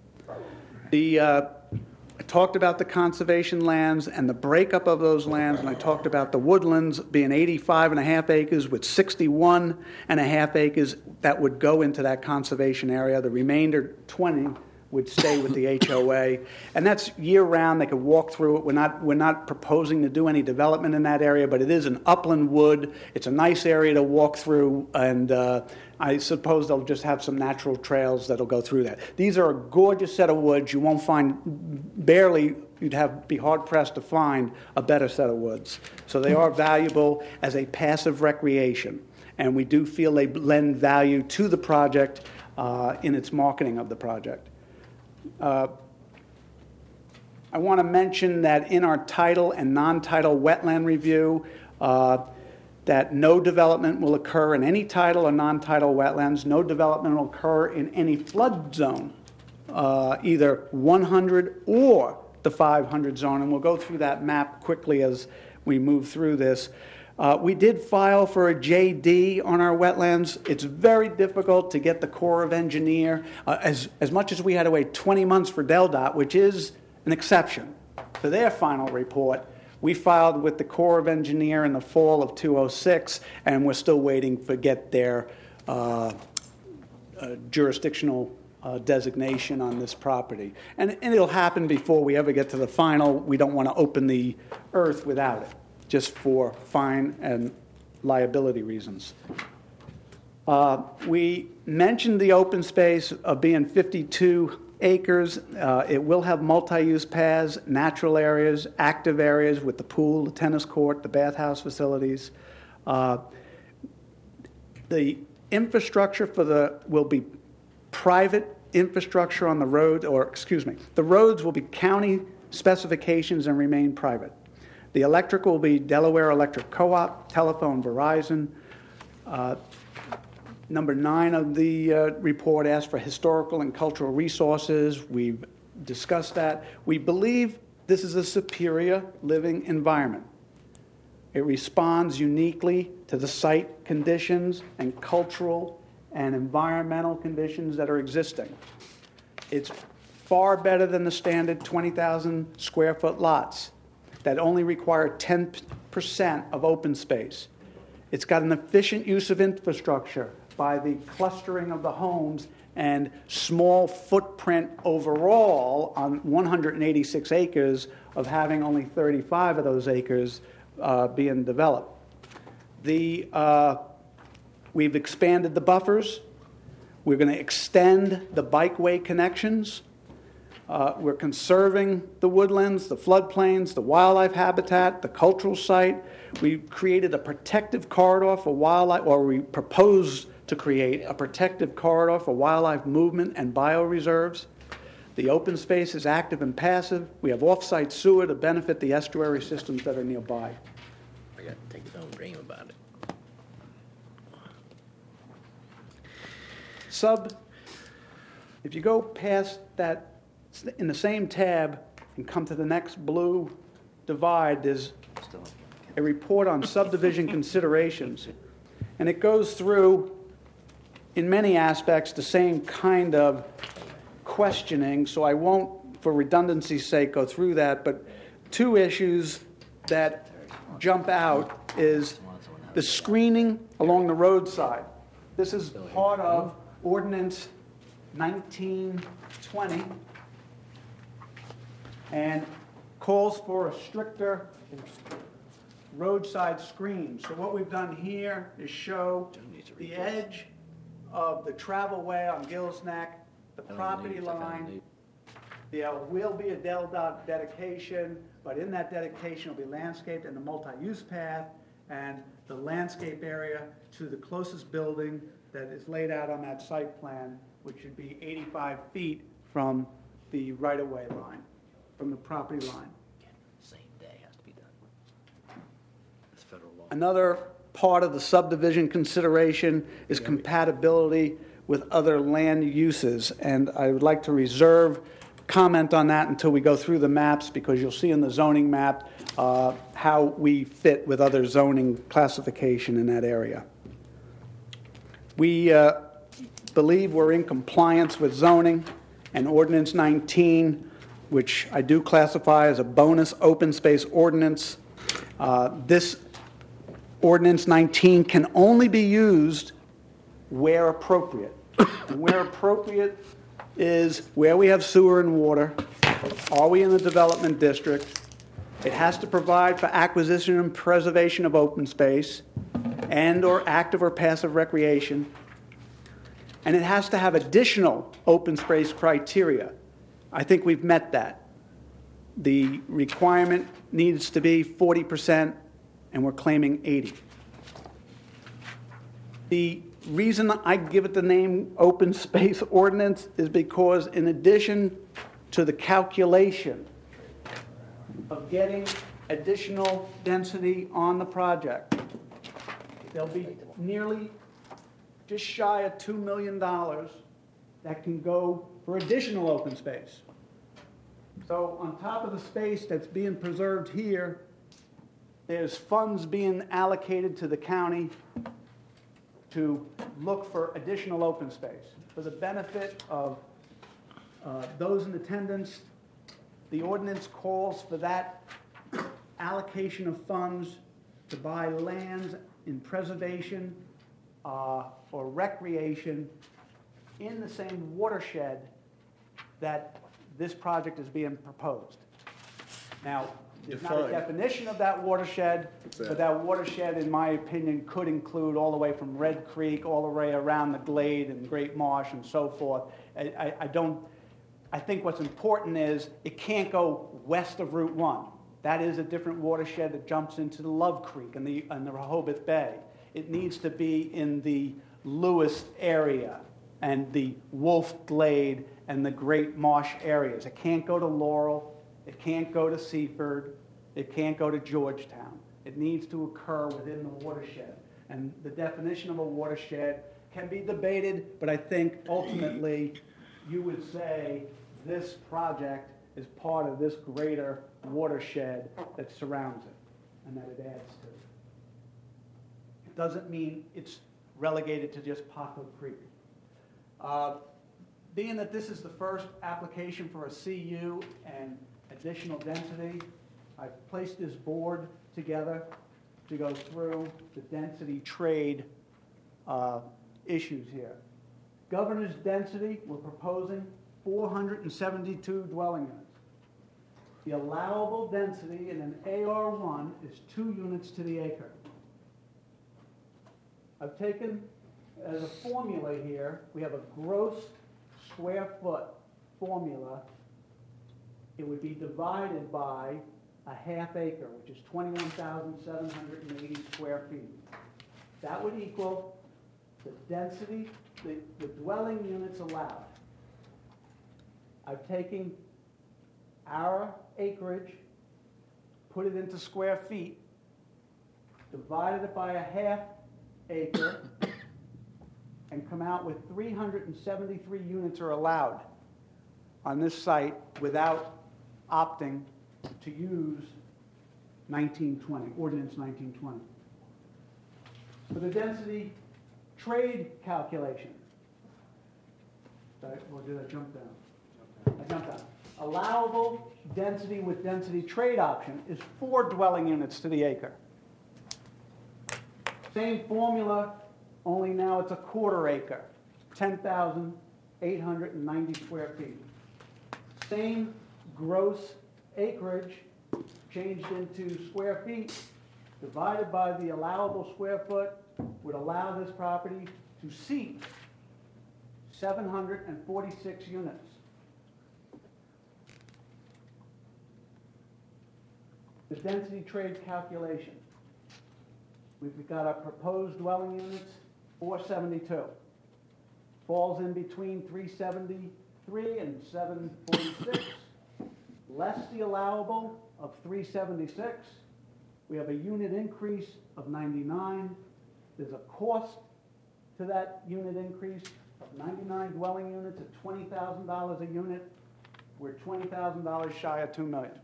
I talked about the conservation lands and the breakup of those lands, and I talked about the woodlands being 85.5 acres with 61.5 acres that would go into that conservation area. The remainder, 20, would stay with the HOA, and that's year-round. They could walk through it. We're not proposing to do any development in that area, but it is an upland wood. It's a nice area to walk through, and I suppose they'll just have some natural trails that'll go through that. These are a gorgeous set of woods. You won't find, you'd be hard-pressed to find a better set of woods. So they are valuable as a passive recreation, and we do feel they lend value to the project in its marketing of the project. I want to mention that in our tidal and non-tidal wetland review, that no development will occur in any tidal or non-tidal wetlands. No development will occur in any flood zone, either 100 or the 500 zone. And we'll go through that map quickly as we move through this. We did file for a JD on our wetlands. It's very difficult to get the Corps of Engineer. As much as we had to wait 20 months for DelDOT, which is an exception for their final report, we filed with the Corps of Engineer in the fall of 2006, and we're still waiting to get their jurisdictional designation on this property. And it'll happen before we ever get to the final. We don't want to open the earth without it, just for fine and liability reasons. We mentioned the open space of being 52 acres. It will have multi-use paths, natural areas, active areas with the pool, the tennis court, the bathhouse facilities. The infrastructure will be private infrastructure on the road, the roads will be county specifications and remain private. The electric will be Delaware Electric Co-op, telephone Verizon. Number 9 of the report asks for historical and cultural resources. We've discussed that. We believe this is a superior living environment. It responds uniquely to the site conditions and cultural and environmental conditions that are existing. It's far better than the standard 20,000 square foot lots that only require 10% of open space. It's got an efficient use of infrastructure by the clustering of the homes and small footprint overall on 186 acres of having only 35 of those acres being developed. We've expanded the buffers. We're going to extend the bikeway connections. We're conserving the woodlands, the floodplains, the wildlife habitat, the cultural site. We've created a protective corridor for wildlife, or we propose to create a protective corridor for wildlife movement and bioreserves. The open space is active and passive. We have off-site sewer to benefit the estuary systems that are nearby. I got to take his own dream about it. If you go past that, in the same tab, and come to the next blue divide, there's a report on subdivision considerations. And it goes through, in many aspects, the same kind of questioning, so I won't, for redundancy's sake, go through that, but 2 issues that jump out is the screening along the roadside. This is part of Ordinance 1920 and calls for a stricter roadside screen. So what we've done here is show the edge of the travelway on Gills Neck, the property line. There will be a DelDOT dedication, but in that dedication will be landscaped and the multi-use path and the landscape area to the closest building that is laid out on that site plan, which should be 85 feet from the right-of-way line, from the property line. Same day has to be done. It's federal law. Another part of the subdivision consideration is compatibility with other land uses, and I would like to reserve comment on that until we go through the maps, because you'll see in the zoning map how we fit with other zoning classification in that area. We believe we're in compliance with zoning and Ordinance 19, which I do classify as a bonus open space ordinance. This Ordinance 19 can only be used where appropriate. And where appropriate is where we have sewer and water. Are we in the development district? It has to provide for acquisition and preservation of open space and or active or passive recreation. And it has to have additional open space criteria. I think we've met that. The requirement needs to be 40%, and we're claiming 80%. The reason I give it the name open space ordinance is because in addition to the calculation of getting additional density on the project, there'll be nearly just shy of $2 million that can go for additional open space. So on top of the space that's being preserved here, there's funds being allocated to the county to look for additional open space. For the benefit of those in attendance, the ordinance calls for that allocation of funds to buy lands in preservation or recreation in the same watershed that this project is being proposed. Now, There's not a Defined. definition of that watershed, What's that? but that watershed, in my opinion, could include all the way from Red Creek, all the way around the Glade and Great Marsh and so forth. I think what's important is it can't go west of Route 1. That is a different watershed that jumps into the Love Creek and the Rehoboth Bay. It needs to be in the Lewis area and the Wolf Glade and the Great Marsh areas. It can't go to Laurel. It can't go to Seaford. It can't go to Georgetown. It needs to occur within the watershed. And the definition of a watershed can be debated, but I think ultimately you would say this project is part of this greater watershed that surrounds it and that it adds to. It doesn't mean it's relegated to just Poco Creek. Being that this is the first application for a CU and additional density, I've placed this board together to go through the density trade issues here. Governor's density, we're proposing 472 dwelling units. The allowable density in an AR1 is 2 units to the acre. I've taken, as a formula here, we have a gross square foot formula. It would be divided by a half acre, which is 21,780 square feet. That would equal the density, the dwelling units allowed. I've taken our acreage, put it into square feet, divided it by a half acre, and come out with 373 units are allowed on this site without opting to use 1920, Ordinance 1920. For the density trade calculation, or did I jump down? I jumped down. Allowable density with density trade option is 4 dwelling units to the acre. Same formula, only now it's a quarter acre, 10,890 square feet. Same gross acreage changed into square feet, divided by the allowable square foot, would allow this property to seat 746 units. The density trade calculation. We've got our proposed dwelling units, 472. Falls in between 373 and 746, less the allowable of 376. We have a unit increase of 99. There's a cost to that unit increase of 99 dwelling units at $20,000 a unit. We're $20,000 shy of $2 million.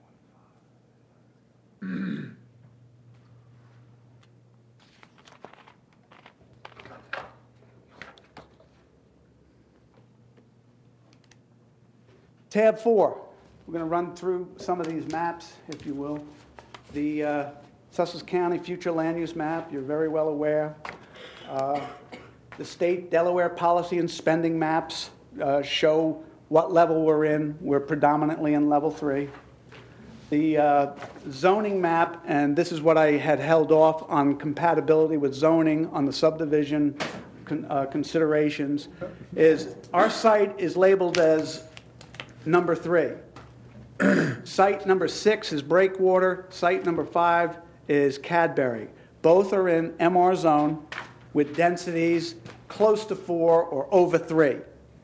Tab 4. We're going to run through some of these maps, if you will. The Sussex County future land use map, you're very well aware. The state Delaware policy and spending maps show what level we're in. We're predominantly in level 3. The zoning map, and this is what I had held off on compatibility with zoning on the subdivision considerations, is our site is labeled as number 3. Site number 6 is Breakwater. Site number 5 is Cadbury. Both are in MR zone with densities close to 4 or over 3.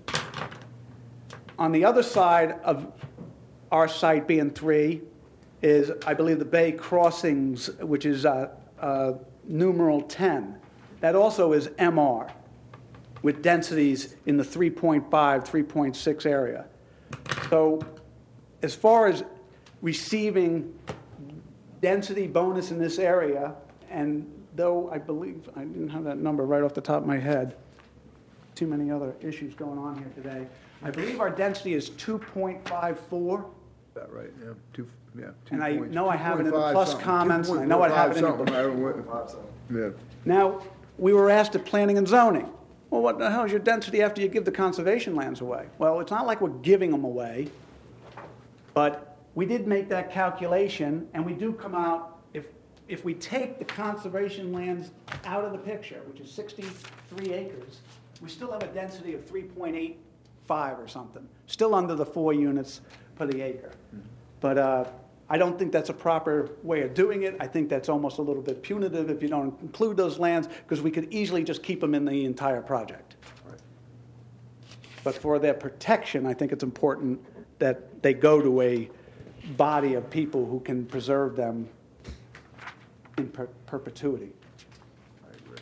On the other side of our site being 3 is, I believe, the Bay Crossings, which is numeral 10. That also is MR with densities in the 3.5, 3.6 area. So as far as receiving density bonus in this area, and though I believe, I didn't have that number right off the top of my head, too many other issues going on here today, I believe our density is 2.54. That right, yeah, And I know I have it in the plus comments, and I know I have it in the... Yeah, Now, we were asked at planning and zoning, well, what the hell is your density after you give the conservation lands away? Well, it's not like we're giving them away, but we did make that calculation, and we do come out, if we take the conservation lands out of the picture, which is 63 acres, we still have a density of 3.85 or something, still under the 4 units per the acre. But I don't think that's a proper way of doing it. I think that's almost a little bit punitive if you don't include those lands, because we could easily just keep them in the entire project. But for their protection, I think it's important that they go to a body of people who can preserve them in perpetuity. I agree.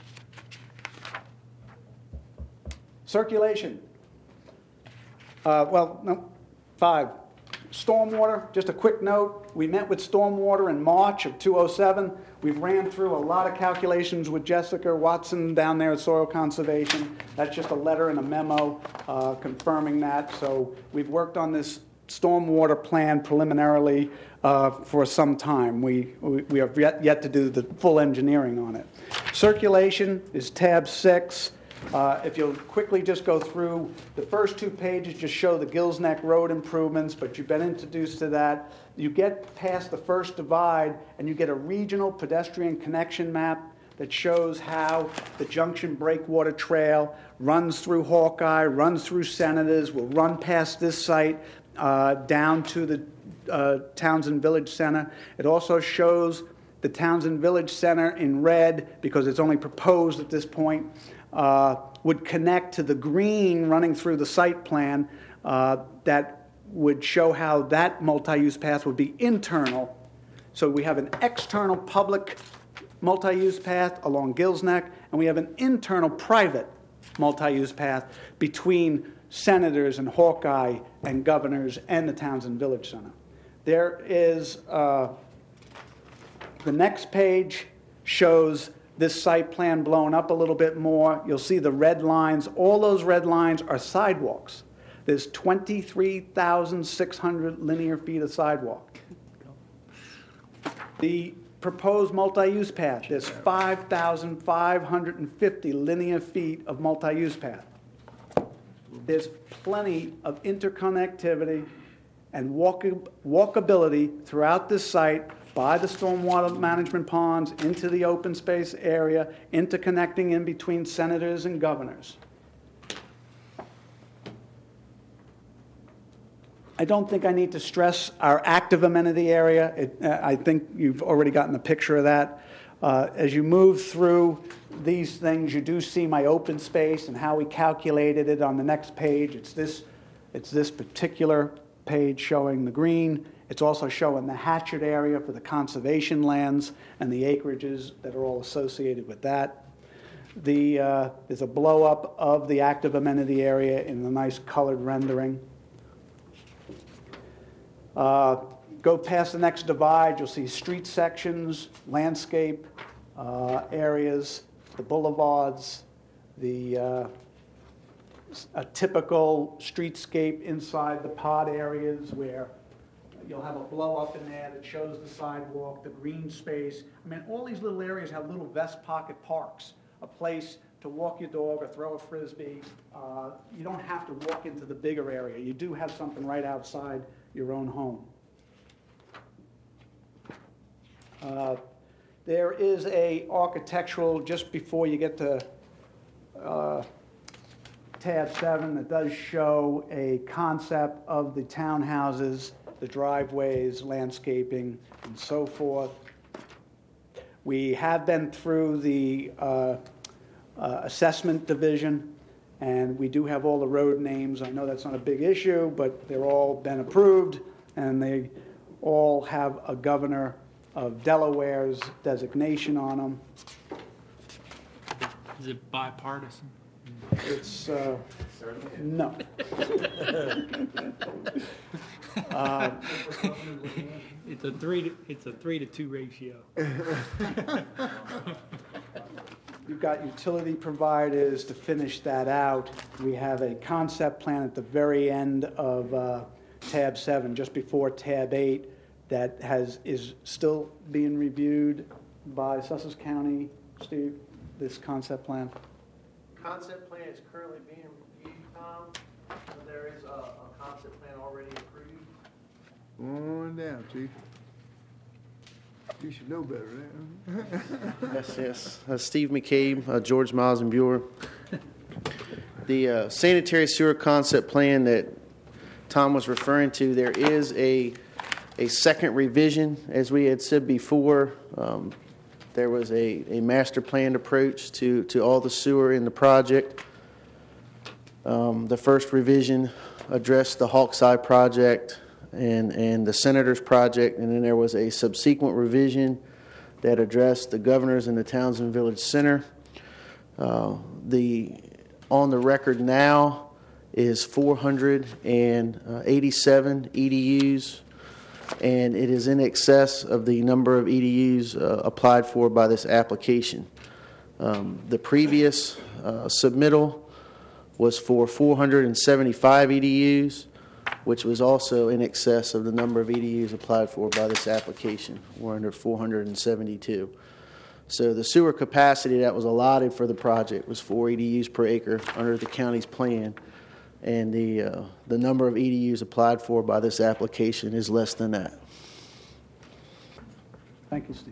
Circulation. 5. Stormwater, just a quick note. We met with Stormwater in March of 2007. We've ran through a lot of calculations with Jessica Watson down there at Soil Conservation. That's just a letter and a memo confirming that. So we've worked on this stormwater plan preliminarily for some time. We have yet to do the full engineering on it. Circulation is tab 6. If you'll quickly just go through, the first 2 pages just show the Gills Neck Road improvements, but you've been introduced to that. You get past the first divide, and you get a regional pedestrian connection map that shows how the Junction Breakwater Trail runs through Hawkeye, runs through Senators, will run past this site down to the Townsend Village Center. It also shows the Townsend Village Center in red, because it's only proposed at this point, would connect to the green running through the site plan that would show how that multi-use path would be internal. So we have an external public multi-use path along Gills Neck, and we have an internal private multi-use path between Senators and Hawkeye and Governors and the Townsend Village Center. There is, the next page shows this site plan blown up a little bit more. You'll see the red lines. All those red lines are sidewalks. There's 23,600 linear feet of sidewalk. The proposed multi-use path, there's 5,550 linear feet of multi-use path. There's plenty of interconnectivity and walkability throughout this site by the stormwater management ponds, into the open space area, interconnecting in between Senators and Governors. I don't think I need to stress our active amenity area. I think you've already gotten a picture of that. As you move through these things, you do see my open space and how we calculated it on the next page. It's this particular page showing the green. It's also showing the hatchet area for the conservation lands and the acreages that are all associated with that. There's a blow-up of the active amenity area in a nice colored rendering. Go past the next divide, you'll see street sections, landscape areas, the boulevards, a typical streetscape inside the pod areas where you'll have a blow up in there that shows the sidewalk, the green space. I mean, all these little areas have little vest pocket parks, a place to walk your dog or throw a frisbee. You don't have to walk into the bigger area. You do have something right outside your own home. There is a architectural, just before you get to tab 7, that does show a concept of the townhouses, the driveways, landscaping, and so forth. We have been through the assessment division, and we do have all the road names. I know that's not a big issue, but they're all been approved, and they all have a Governor of Delaware's designation on them. Is it bipartisan? It's, no. It's a 3 to 2 ratio. You've got utility providers to finish that out. We have a concept plan at the very end of tab 7, just before tab 8, that is still being reviewed by Sussex County. Steve, this concept plan? Concept plan is currently being reviewed, Tom. There is a concept plan already approved. On down, chief. You should know better than Yes. Steve McCabe, George Miles and Buer. The sanitary sewer concept plan that Tom was referring to, there is a second revision. As we had said before, there was a master planned approach to all the sewer in the project. The first revision addressed the Hawkseye project and the Senators project, and then there was a subsequent revision that addressed the Governors and the Townsend Village Center. On the record now is 487 EDUs, and it is in excess of the number of EDUs applied for by this application. The previous submittal was for 475 EDUs, which was also in excess of the number of EDUs applied for by this application. We're under 472. So the sewer capacity that was allotted for the project was 4 EDUs per acre under the county's plan, and the number of EDUs applied for by this application is less than that. Thank you, Steve.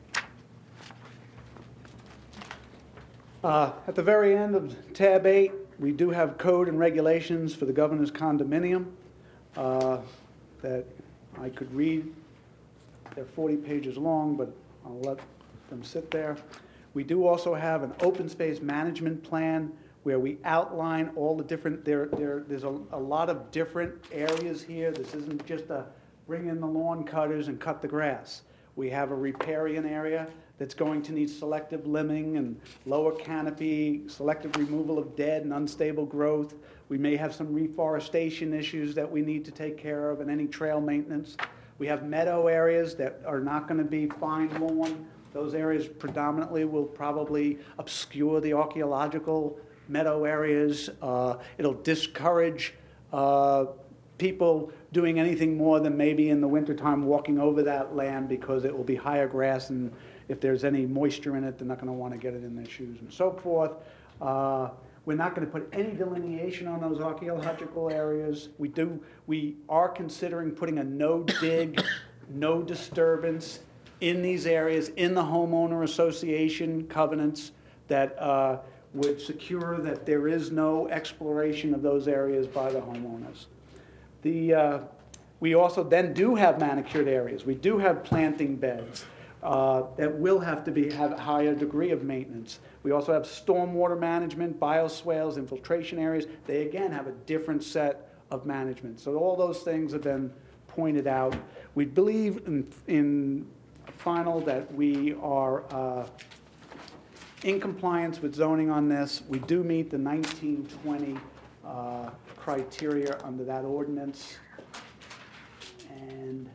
At the very end of tab 8, we do have code and regulations for the governor's condominium that I could read. They're 40 pages long, but I'll let them sit there. We do also have an open space management plan where we outline all the different, there's a lot of different areas here. This isn't just a bring in the lawn cutters and cut the grass. We have a riparian area that's going to need selective limbing and lower canopy, selective removal of dead and unstable growth. We may have some reforestation issues that we need to take care of, and any trail maintenance. We have meadow areas that are not going to be fine lawn. Those areas predominantly will probably obscure the archaeological meadow areas. It'll discourage people doing anything more than maybe in the wintertime walking over that land, because it will be higher grass, and if there's any moisture in it, they're not going to want to get it in their shoes and so forth. We're not going to put any delineation on those archaeological areas. We are considering putting a no dig, no disturbance in these areas, in the homeowner association covenants that would secure that there is no exploration of those areas by the homeowners. We also then do have manicured areas. We do have planting beds that will have to have a higher degree of maintenance. We also have stormwater management, bioswales, infiltration areas. They again have a different set of management. So all those things have been pointed out. We believe in final that we are in compliance with zoning on this. We do meet the 1920 criteria under that ordinance. And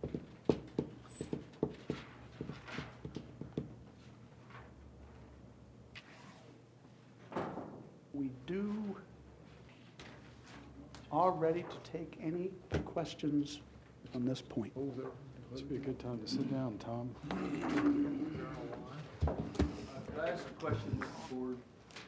we are ready to take any questions on this point. This would be a good time to sit down, Tom. Could I ask a question, Mr. Ford?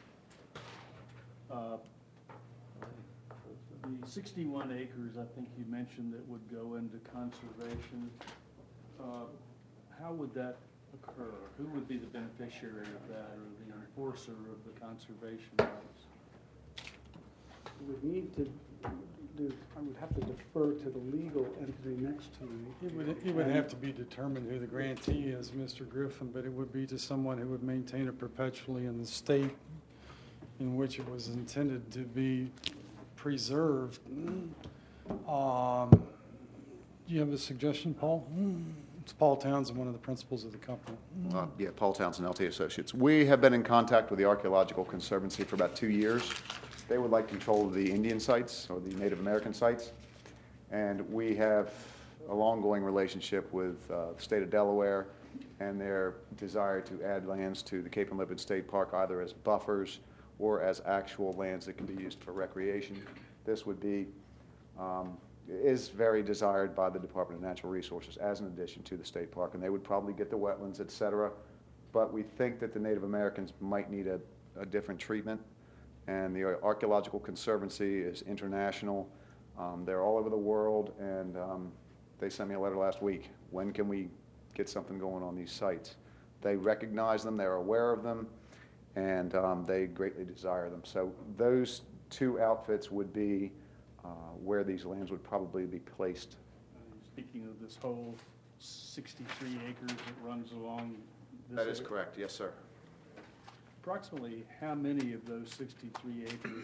The 61 acres, I think you mentioned, that would go into conservation. How would that occur? Who would be the beneficiary of that, or the enforcer of the conservation rights? We would need to I would have to defer to the legal entity next to me. It would have to be determined who the grantee is, Mr. Griffin, but it would be to someone who would maintain it perpetually in the state in which it was intended to be preserved. Do you have a suggestion, Paul? It's Paul Townsend, one of the principals of the company. Yeah, Paul Townsend, LT Associates. We have been in contact with the Archaeological Conservancy for about 2 years. They would like control of the Indian sites or the Native American sites. And we have a long-going relationship with the state of Delaware and their desire to add lands to the Cape and Lippitt State Park, either as buffers or as actual lands that can be used for recreation. This would be, is very desired by the Department of Natural Resources as an addition to the state park, and they would probably get the wetlands, et cetera. But we think that the Native Americans might need a different treatment. And the Archaeological Conservancy is international. They're all over the world, and They sent me a letter last week. When can we get something going on these sites? They recognize them, they're aware of them, and they greatly desire them. So those two outfits would be where these lands would probably be placed. Speaking of this whole 63 acres that runs along this. That is area, correct, yes, sir. approximately how many of those 63 acres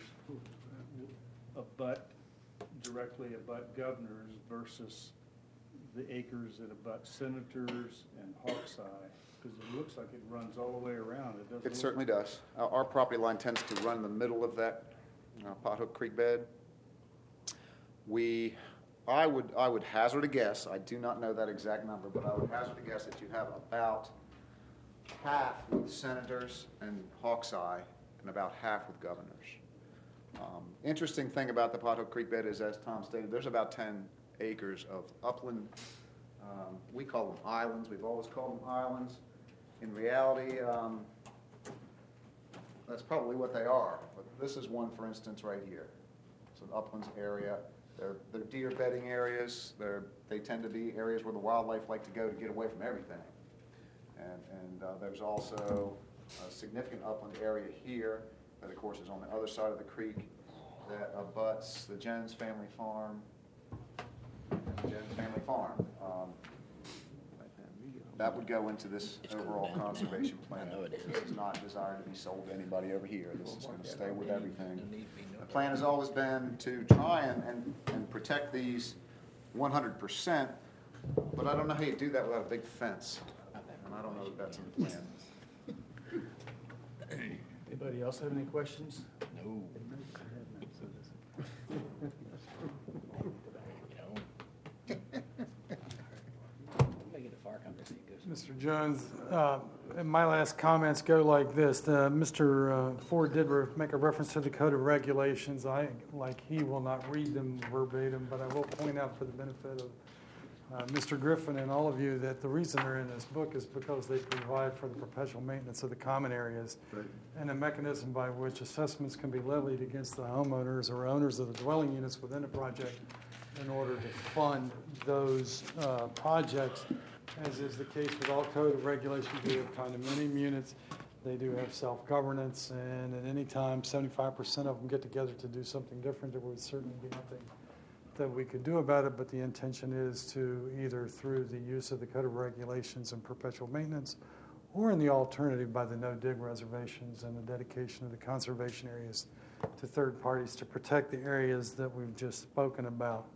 directly abut governors versus the acres that abut senators and Hawkeye? Because it looks like it runs all the way around. It doesn't. It certainly does. Our property line tends to run in the middle of that Pothook Creek bed. I would hazard a guess, I do not know that exact number, but I would hazard a guess that you have about half with senators and Hawkeye and about half with governors. Interesting thing about the Pothook Creek bed is, as Tom stated, there's about 10 acres of upland. We call them islands. We've always called them islands. In reality, that's probably what they are. But this is one, for instance, right here. It's an uplands area. They're deer bedding areas. They tend to be areas where the wildlife like to go to get away from everything. And there's also a significant upland area here that, of course, is on the other side of the creek that abuts the Jones family farm and the Jones family farm. That would go into this overall conservation plan. This is not desired to be sold to anybody over here. This is going to stay with everything. The plan has always been to try and protect these 100%, but I don't know how you do that without a big fence. And I don't know if that's in the plan. Anybody else have any questions? No. Mr. Jones, and my last comments go like this. Mr. Ford did make a reference to the Code of Regulations. He will not read them verbatim, but I will point out for the benefit of Mr. Griffin and all of you that the reason they're in this book is because they provide for the perpetual maintenance of the common areas and a mechanism by which assessments can be levied against the homeowners or owners of the dwelling units within a project in order to fund those projects. As is the case with all code of regulations, we have condominium units. They do have self-governance, and at any time, 75% of them get together to do something different. There would certainly be nothing that we could do about it, but the intention is to either through the use of the code of regulations and perpetual maintenance, or in the alternative by the no-dig reservations and the dedication of the conservation areas to third parties to protect the areas that we've just spoken about.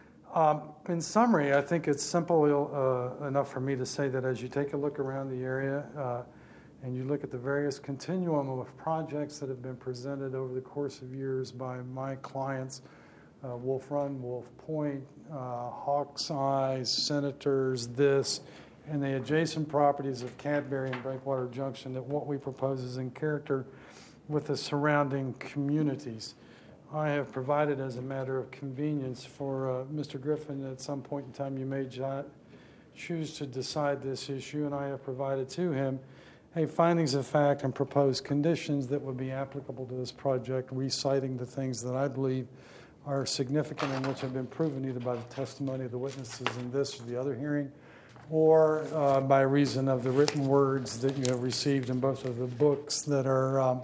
In summary, I think it's simple enough for me to say that as you take a look around the area and you look at the various continuum of projects that have been presented over the course of years by my clients, Wolf Run, Wolf Point, Hawk's Eyes, Senators, and the adjacent properties of Cadbury and Breakwater Junction, that what we propose is in character with the surrounding communities. I have provided, as a matter of convenience for Mr. Griffin, at some point in time you may choose to decide this issue, and I have provided to him findings of fact and proposed conditions that would be applicable to this project, reciting the things that I believe are significant and which have been proven either by the testimony of the witnesses in this or the other hearing, or by reason of the written words that you have received in both of the books that are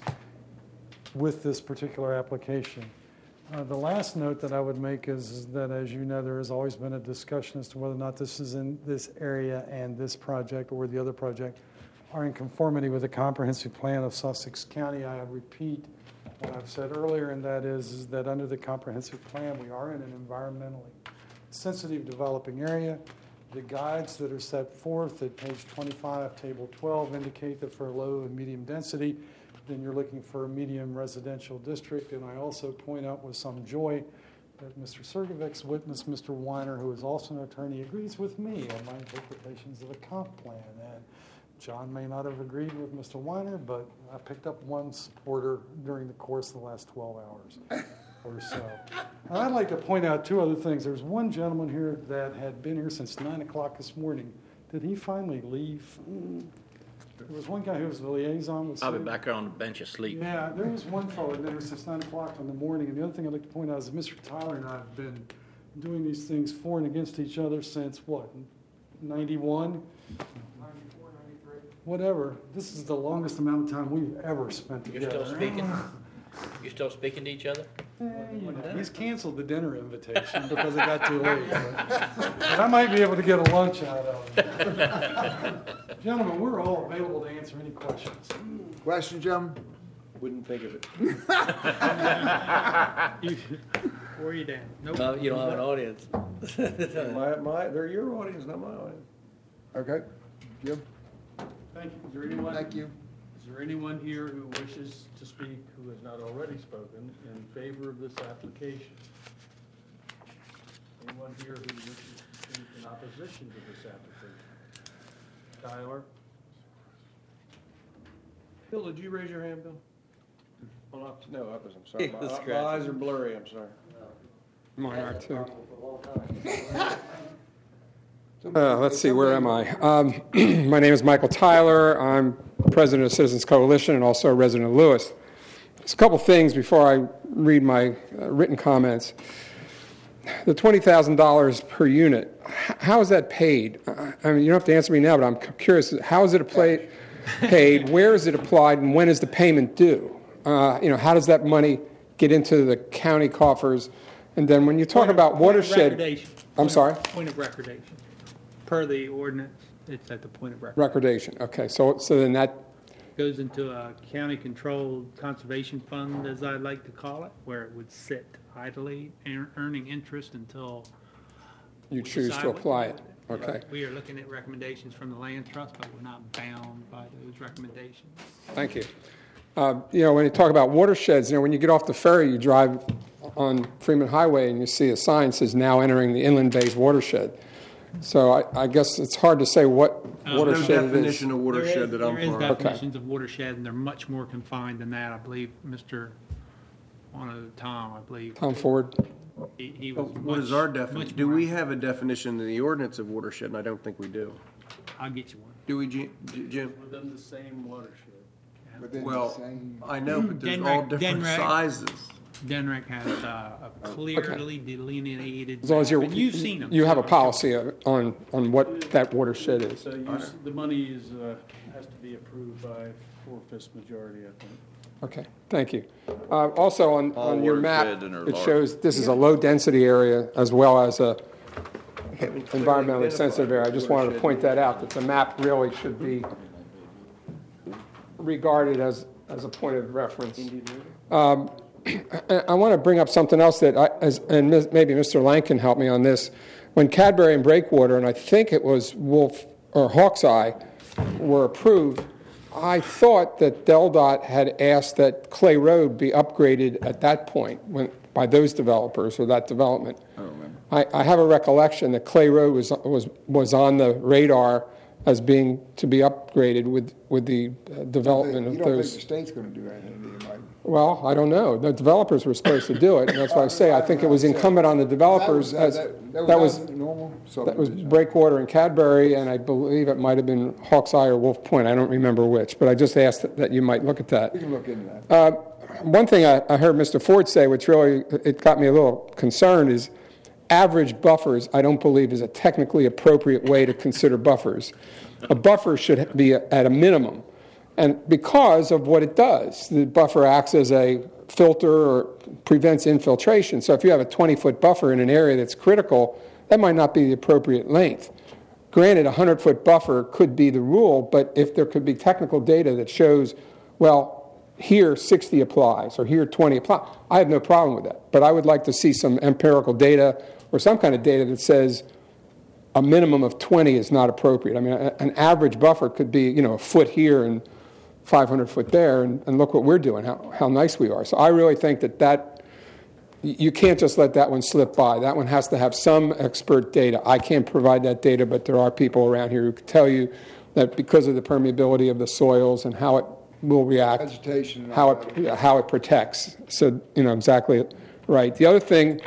with this particular application. The last note that I would make is that, as you know, there has always been a discussion as to whether or not this is in this area and this project or the other project are in conformity with the comprehensive plan of Sussex County. I repeat what I've said earlier, and that is that under the comprehensive plan, we are in an environmentally sensitive developing area. The guides that are set forth at page 25, table 12, indicate that for a low and medium density, then you're looking for a medium residential district. And I also point out with some joy that Mr. Sergovic's witness, Mr. Weiner, who is also an attorney, agrees with me on my interpretations of the comp plan. And John may not have agreed with Mr. Weiner, but I picked up one supporter during the course of the last 12 hours or so. And I'd like to point out two other things. There's one gentleman here that had been here since 9 o'clock this morning. Did he finally leave? There was one guy who was the liaison with I'll be back there on the bench asleep. Yeah, there was one fellow that been here since 9 o'clock in the morning. And the other thing I'd like to point out is that Mr. Tyler and I have been doing these things for and against each other since what, 91? 94, 93. Whatever. This is the longest amount of time we've ever spent You're together. still speaking? You're still speaking to each other? He's canceled the dinner invitation because it got too late. But I might be able to get a lunch out of it. Gentlemen, we're all available to answer any questions. Question, gentlemen? Wouldn't think of it. Where are you down? Nope. No, you don't have an audience. They're your audience, not my audience. Okay. Jim? Thank you. Is there anyone? Thank you. Is there anyone here who wishes to speak who has not already spoken in favor of this application? Anyone here who wishes to speak in opposition to this application? Tyler? Bill, did you raise your hand, Bill? Hold up. No, I was, I'm sorry. He was My eyes are blurry, I'm sorry. Mine are too. Somebody- Let's see, where am I? My name is Michael Tyler. I'm president of Citizens Coalition and also a resident of Lewis. Just a couple things before I read my written comments. The $20,000 per unit, how is that paid? I mean, you don't have to answer me now, but I'm curious. How is it paid? Where is it applied? And when is the payment due? How does that money get into the county coffers? And then when you talk about watershed, Recordation. I'm sorry? Point of recordation. Per the ordinance, it's at the point of record. Recordation. Okay, so then that, Goes into a county-controlled conservation fund, as I like to call it, where it would sit idly, earning interest until you we choose decide to what apply do it. with Okay, We are looking at recommendations from the land trust, but we're not bound by those recommendations. thank you. When you talk about watersheds, when you get off the ferry, you drive on Freeman Highway and you see a sign that says now entering the Inland Bays watershed. So I guess it's hard to say what No watershed it is. definition of watershed that I'm There is for. definitions of watershed, and they're much more confined than that. I believe Tom, I believe. Tom Ford. He was What is our much definition? Do more- we have a definition in the ordinance of watershed? And I don't think we do. I'll get you one. Do we, Jim? Within the same watershed. Within the Well, same- I know, but there's all different Denrec. sizes. DENREC has a clearly delineated. As long as map, and you've seen them. you have a policy on what that watershed is. So the money has to be approved by 4/5 majority, I think. Okay, thank you. Also, on your map, watersheds and are it large. shows this is a low-density area as well as a Can't we clearly environmentally identify sensitive area. I just wanted to watershed? point that out, that the map really should be regarded as a point of reference. I want to bring up something else that, maybe Mr. Lang can help me on this. When Cadbury and Breakwater, and I think it was Wolf or Hawkeye, were approved, I thought that DelDOT had asked that Clay Road be upgraded at that point by those developers or that development. I don't remember. I have a recollection that Clay Road was on the radar as being to be upgraded with the development You of don't think those. the state's gonna do anything, do you, Mike? Well, I don't know. The developers were supposed to do it, and that's why I say I think it was incumbent on the developers as that was normal that was subdivision. Breakwater and Cadbury, and I believe it might have been Hawkeye or Wolf Point. I don't remember which, but I just asked that you might look at that. We can look into that. One thing I heard Mr. Ford say, which really it got me a little concerned, is average buffers. I don't believe is a technically appropriate way to consider buffers. A buffer should be at a minimum, and because of what it does, the buffer acts as a filter or prevents infiltration. So if you have a 20-foot buffer in an area that's critical, that might not be the appropriate length. Granted, a 100-foot buffer could be the rule, but if there could be technical data that shows, well, here 60 applies or here 20 apply, I have no problem with that. But I would like to see some empirical data or some kind of data that says a minimum of 20 is not appropriate. I mean, an average buffer could be, a foot here and 500 foot there, and look what we're doing, how nice we are. So I really think that you can't just let that one slip by. That one has to have some expert data. I can't provide that data, but there are people around here who can tell you that because of the permeability of the soils and how it will react, Vegetation and how all that. how it protects. So, exactly right. The other thing,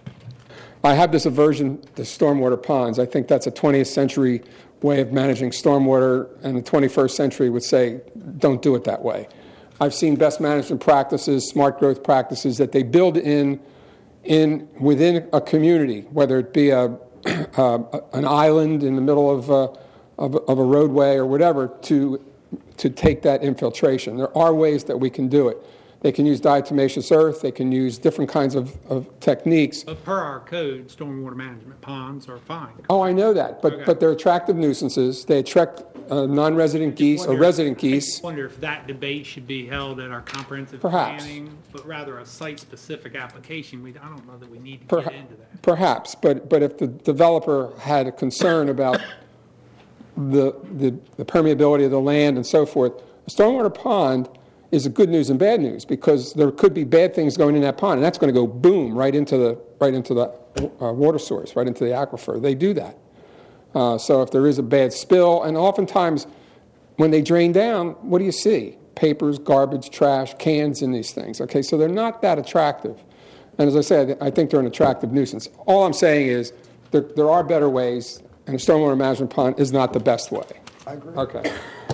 I have this aversion to stormwater ponds. I think that's a 20th century way of managing stormwater, and the 21st century would say, don't do it that way. I've seen best management practices, smart growth practices, that they build in within a community, whether it be an island in the middle of a roadway or whatever, to take that infiltration. There are ways that we can do it. They can use diatomaceous earth. They can use different kinds of techniques. But per our code, stormwater management ponds are fine. Oh, I know that, but Okay. but they're attractive nuisances. They attract non-resident geese or resident geese. I wonder if that debate should be held at our comprehensive Perhaps. planning, but rather a site-specific application. I don't know that we need to Perha- get into that. Perhaps, but if the developer had a concern about the permeability of the land and so forth, a stormwater pond is a good news and bad news, because there could be bad things going in that pond, and that's going to go boom right into the water source, right into the aquifer. They do that. So if there is a bad spill, and oftentimes when they drain down, what do you see? Papers, garbage, trash, cans in these things. Okay, so they're not that attractive. And as I said, I think they're an attractive nuisance. All I'm saying is there are better ways, and a stormwater management pond is not the best way. I agree. Okay.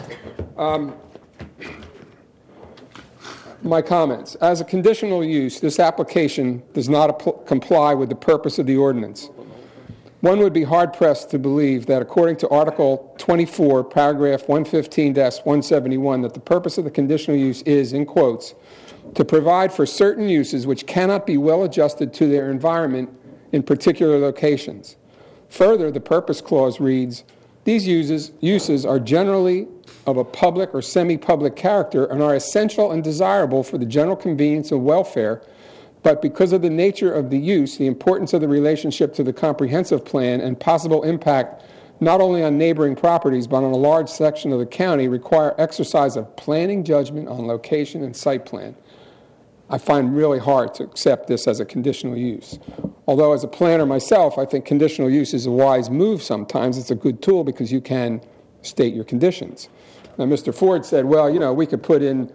My comments. As a conditional use, this application does not comply with the purpose of the ordinance. One would be hard-pressed to believe that according to Article 24, paragraph 115-171, that the purpose of the conditional use is, in quotes, to provide for certain uses which cannot be well adjusted to their environment in particular locations. Further, the purpose clause reads, these uses are generally of a public or semi-public character and are essential and desirable for the general convenience and welfare, but because of the nature of the use, the importance of the relationship to the comprehensive plan, and possible impact not only on neighboring properties but on a large section of the county, require exercise of planning judgment on location and site plan. I find really hard to accept this as a conditional use. Although as a planner myself, I think conditional use is a wise move sometimes. It's a good tool because you can state your conditions. Now, Mr. Ford said, well, we could put in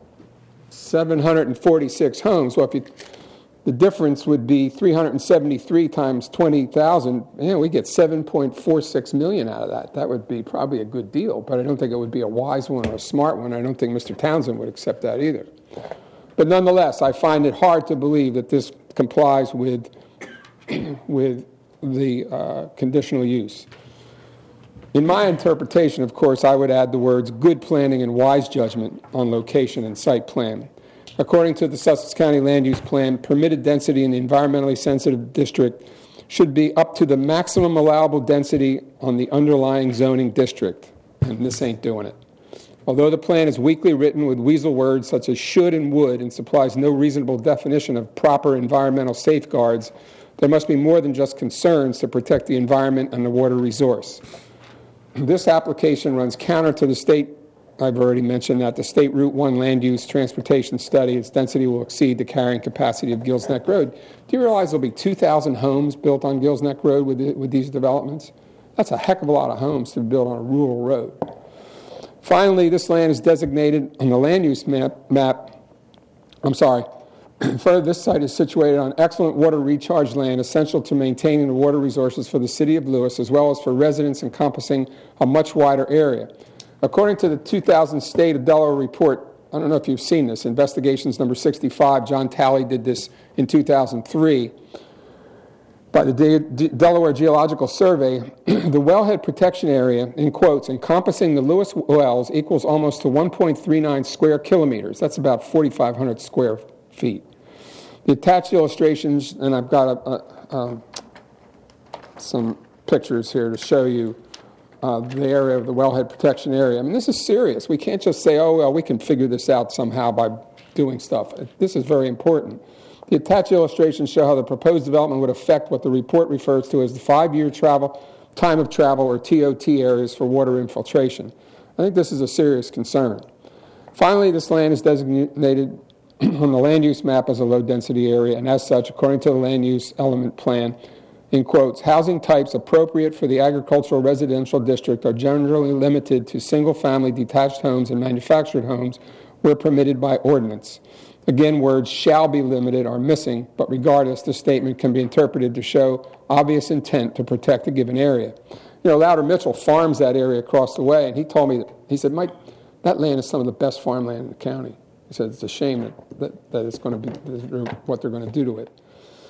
746 homes. Well, the difference would be 373 times 20,000. We get 7.46 million out of that. That would be probably a good deal, but I don't think it would be a wise one or a smart one. I don't think Mr. Townsend would accept that either. But nonetheless, I find it hard to believe that this complies with the conditional use. In my interpretation, of course, I would add the words good planning and wise judgment on location and site plan. According to the Sussex County Land Use Plan, permitted density in the environmentally sensitive district should be up to the maximum allowable density on the underlying zoning district, and this ain't doing it. Although the plan is weakly written with weasel words such as should and would and supplies no reasonable definition of proper environmental safeguards, there must be more than just concerns to protect the environment and the water resource. This application runs counter to the state, I've already mentioned that, the State Route 1 land use transportation study. Its density will exceed the carrying capacity of Gills Neck Road. Do you realize there will be 2,000 homes built on Gills Neck Road with these developments? That's a heck of a lot of homes to be built on a rural road. Finally, this land is designated on the land use map. Further, this site is situated on excellent water recharge land essential to maintaining the water resources for the city of Lewis, as well as for residents encompassing a much wider area. According to the 2000 State of Delaware report, I don't know if you've seen this, Investigations number 65, John Talley did this in 2003, by the Delaware Geological Survey, the wellhead protection area, in quotes, encompassing the Lewis wells equals almost to 1.39 square kilometers. That's about 4,500 square feet. The attached illustrations, and I've got some pictures here to show you the area of the wellhead protection area. I mean, this is serious. We can't just say, oh, well, we can figure this out somehow by doing stuff. This is very important. The attached illustrations show how the proposed development would affect what the report refers to as the 5-year time of travel, or TOT areas for water infiltration. I think this is a serious concern. Finally, this land is designated on the land use map as a low-density area, and as such, according to the land use element plan, in quotes, housing types appropriate for the agricultural residential district are generally limited to single-family detached homes and manufactured homes where permitted by ordinance. Again, words shall be limited are missing, but regardless, the statement can be interpreted to show obvious intent to protect a given area. Louder Mitchell farms that area across the way, and he told me, he said, Mike, that land is some of the best farmland in the county. He said it's a shame that it's going to be what they're going to do to it.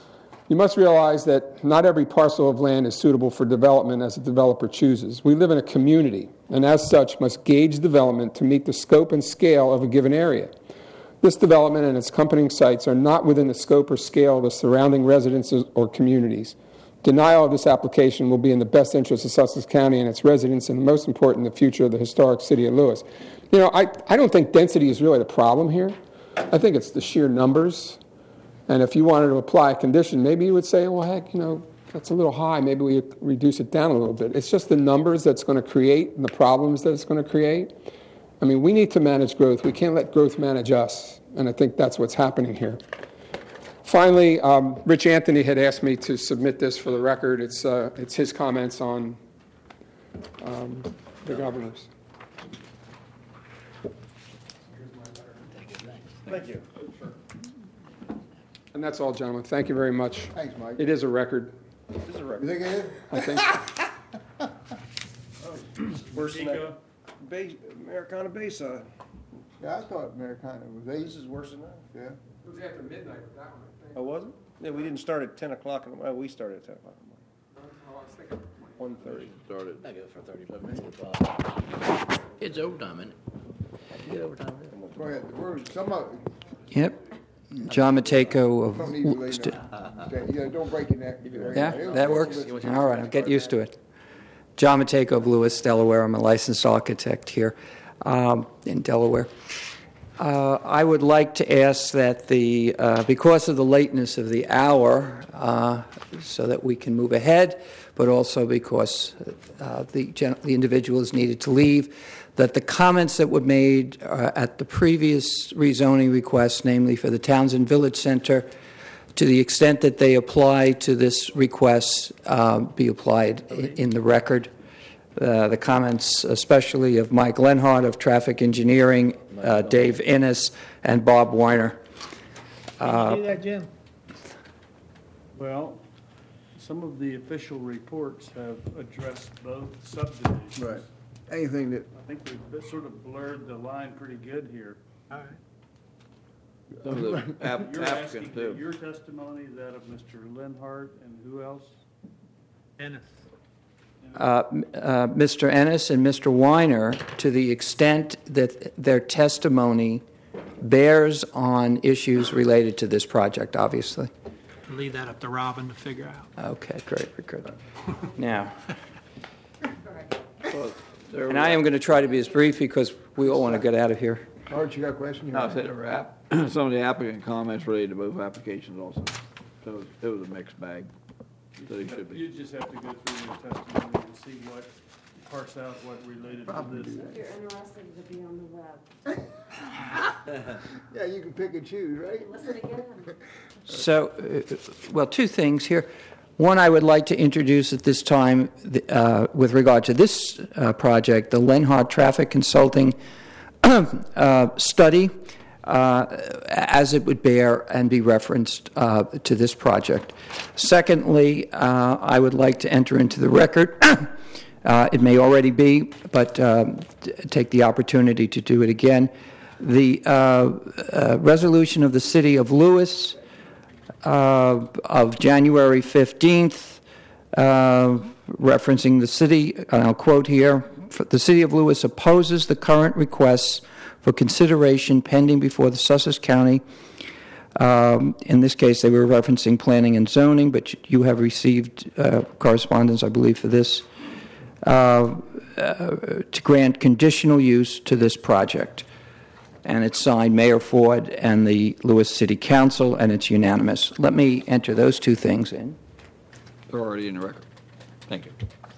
You must realize that not every parcel of land is suitable for development as a developer chooses. We live in a community, and as such must gauge development to meet the scope and scale of a given area. This development and its accompanying sites are not within the scope or scale of the surrounding residences or communities. Denial of this application will be in the best interest of Sussex County and its residents, and most important, the future of the historic city of Lewis. You know, I don't think density is really the problem here. I think it's the sheer numbers. And if you wanted to apply a condition, maybe you would say, well, heck, you know, that's a little high. Maybe we reduce it down a little bit. It's just the numbers that's going to create and the problems that it's going to create. I mean, we need to manage growth. We can't let growth manage us. And I think that's what's happening here. Finally, Rich Anthony had asked me to submit this for the record. It's his comments on the governors. Thank you. And that's all, gentlemen. Thank you very much. Thanks, Mike. It is a record, This is a You record. think it is? I think. Worse than that. Americana Bayside. Yeah, I thought Americana was This 8. is worse than that. Yeah. It was after midnight with that one, I think. Oh, was it? Yeah, we didn't start at 10 o'clock in the morning. We started at 10 o'clock in the morning. 1:30. Started. I go for 35 minutes. It's overtime, isn't it? You get overtime. Go ahead. Somebody, Yep. John Matejko don't need to lay of... down. Yeah, don't break your neck. Yeah, that works? All right, I'll get used to it. John Matejko of Lewis, Delaware. I'm a licensed architect here in Delaware. I would like to ask that because of the lateness of the hour, so that we can move ahead, but also because the individual is needed to leave, that the comments that were made at the previous rezoning request, namely for the Townsend Village Center, to the extent that they apply to this request, be applied in the record. The comments, especially of Mike Lenhardt of Traffic Engineering, Dave Innes, and Bob Weiner. Can you do that, Jim? Well, some of the official reports have addressed both subdivisions. Right. Anything that, I think we've sort of blurred the line pretty good here. All right. Some of the You're asking applicants that too. your testimony, that of Mr. Lenhart, and who else? Ennis. Mr. Ennis and Mr. Weiner, to the extent that their testimony bears on issues related to this project, obviously. Leave that up to Robin to figure out. Okay, great, good. Now, There and I am going to try to be as brief because we all want to get out of here. Art, you got a question? I'll say the wrap. Some of the applicant comments related to both applications also. So it was a mixed bag. So they should You be. just have to go through your testimony and see what, parse out what related to this. If you're interested to be on the web, Yeah, you can pick and choose, right? listen again. So, well, two things here. One, I would like to introduce at this time, with regard to this project, the Lenhardt Traffic Consulting study, as it would bear and be referenced to this project. Secondly, I would like to enter into the record, it may already be, but take the opportunity to do it again, the resolution of the City of Lewis of January 15th, referencing the city, and I'll quote here, the City of Lewis opposes the current requests for consideration pending before the Sussex County. In this case, they were referencing planning and zoning, but you have received correspondence, I believe, for this, to grant conditional use to this project. And it's signed Mayor Ford and the Lewis City Council, and it's unanimous. Let me enter those two things in. They're already in the record. Thank you.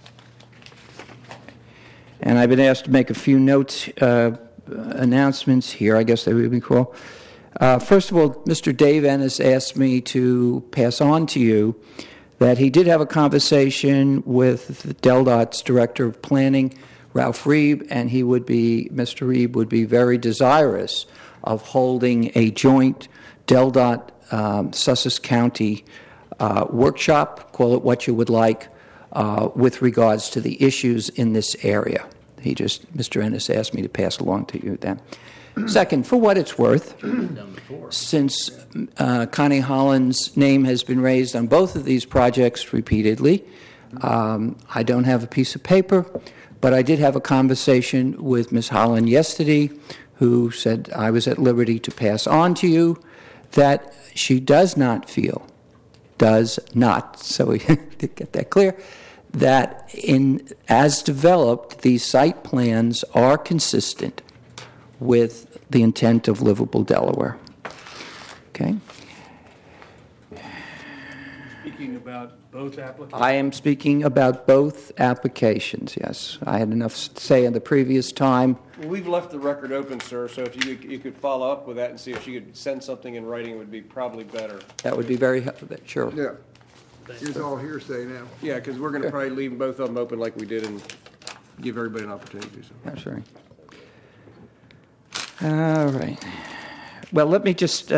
And I've been asked to make a few notes, announcements here, I guess they would be cool. First of all, Mr. Dave Ennis asked me to pass on to you that he did have a conversation with DelDOT's Director of Planning, Ralph Reeb, and Mr. Reeb would be very desirous of holding a joint DelDOT Sussex County workshop, call it what you would like, with regards to the issues in this area. Mr. Ennis asked me to pass along to you then. Second, for what it's worth, since Connie Holland's name has been raised on both of these projects repeatedly, I don't have a piece of paper, but I did have a conversation with Ms. Holland yesterday, who said I was at liberty to pass on to you that she does not feel, so we get that clear, that as developed, these site plans are consistent with the intent of Livable Delaware. Okay? Speaking about both applications? I am speaking about both applications, yes. I had enough to say in the previous time. Well, we've left the record open, sir, so if you could follow up with that and see if she could send something in writing, it would be probably better. That would be very sure. Yeah. It's all hearsay now. Yeah, because we're going to probably leave both of them open like we did and give everybody an opportunity to do so. That's right. All right. Well, let me just,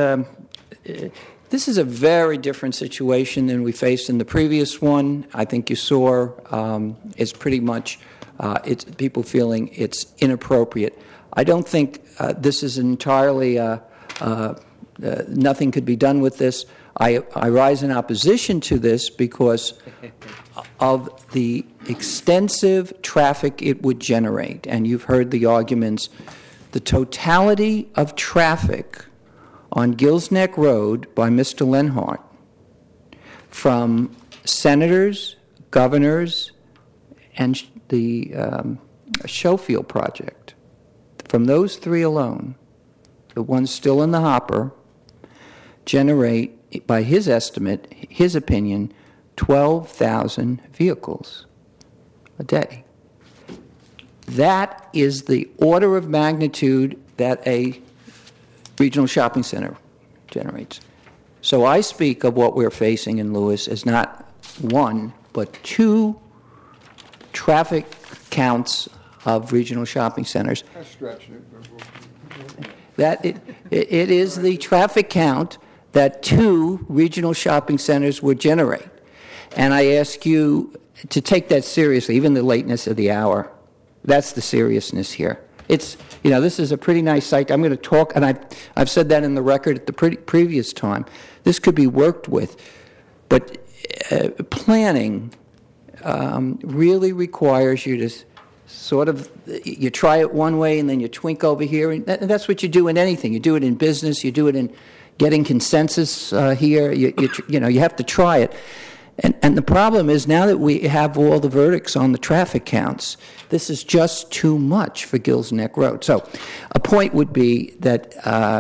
this is a very different situation than we faced in the previous one. I think you saw it's pretty much it's people feeling it's inappropriate. I don't think this is entirely, nothing could be done with this. I rise in opposition to this because of the extensive traffic it would generate. And you've heard the arguments. The totality of traffic on Gills Neck Road by Mr. Lenhart, from senators, governors, and the Schofield project, from those three alone, the ones still in the hopper, generate, by his estimate, his opinion, 12,000 vehicles a day. That is the order of magnitude that a regional shopping center generates. So I speak of what we're facing in Lewis as not one, but two traffic counts of regional shopping centers. That's stretching it. That it is the traffic count that two regional shopping centers would generate. And I ask you to take that seriously, even the lateness of the hour. That's the seriousness here. It's, this is a pretty nice site. I'm going to talk, and I've said that in the record at the previous time. This could be worked with, but planning really requires you to sort of, you try it one way and then you twink over here, and that's what you do in anything. You do it in business. You do it in getting consensus here. You have to try it. And the problem is, now that we have all the verdicts on the traffic counts, this is just too much for Gills Neck Road. So a point would be that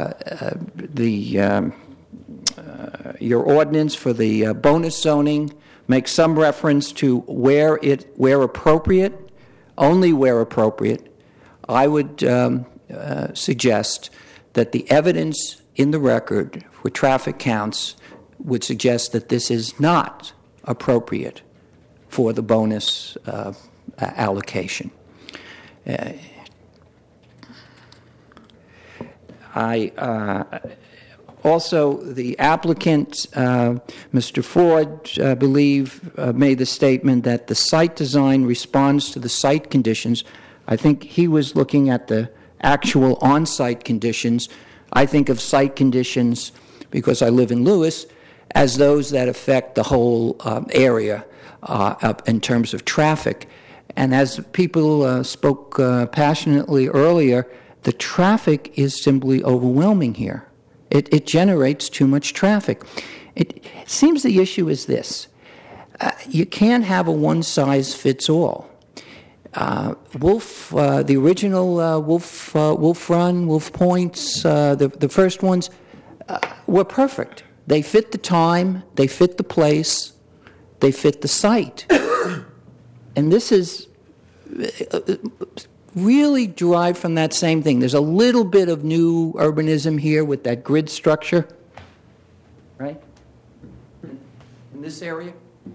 your ordinance for the bonus zoning makes some reference to where appropriate, only where appropriate. I would suggest that the evidence in the record for traffic counts would suggest that this is not appropriate for the bonus allocation. Also, the applicant, Mr. Ford, I believe, made the statement that the site design responds to the site conditions. I think he was looking at the actual on-site conditions. I think of site conditions, because I live in Lewis, as those that affect the whole area in terms of traffic. And as people spoke passionately earlier, the traffic is simply overwhelming here. It generates too much traffic. It seems the issue is this. You can't have a one-size-fits-all. The original Wolf Run, Wolf Points, the first ones were perfect. They fit the time, they fit the place, they fit the site. And this is really derived from that same thing. There's a little bit of new urbanism here with that grid structure, right? In this area.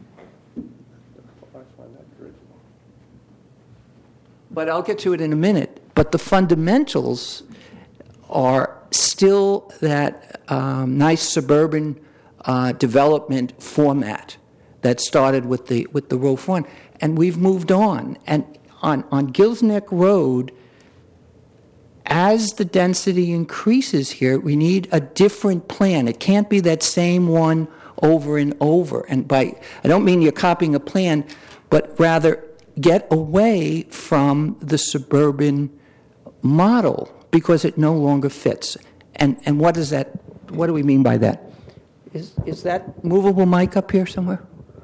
But I'll get to it in a minute. But the fundamentals are still that nice suburban development format that started with the Wolf Run, and we've moved on. And on Gills Neck Road, as the density increases here, we need a different plan. It can't be that same one over and over. And I don't mean you're copying a plan, but rather get away from the suburban model because it no longer fits. And what is that? What do we mean by that? Is that movable mic up here somewhere?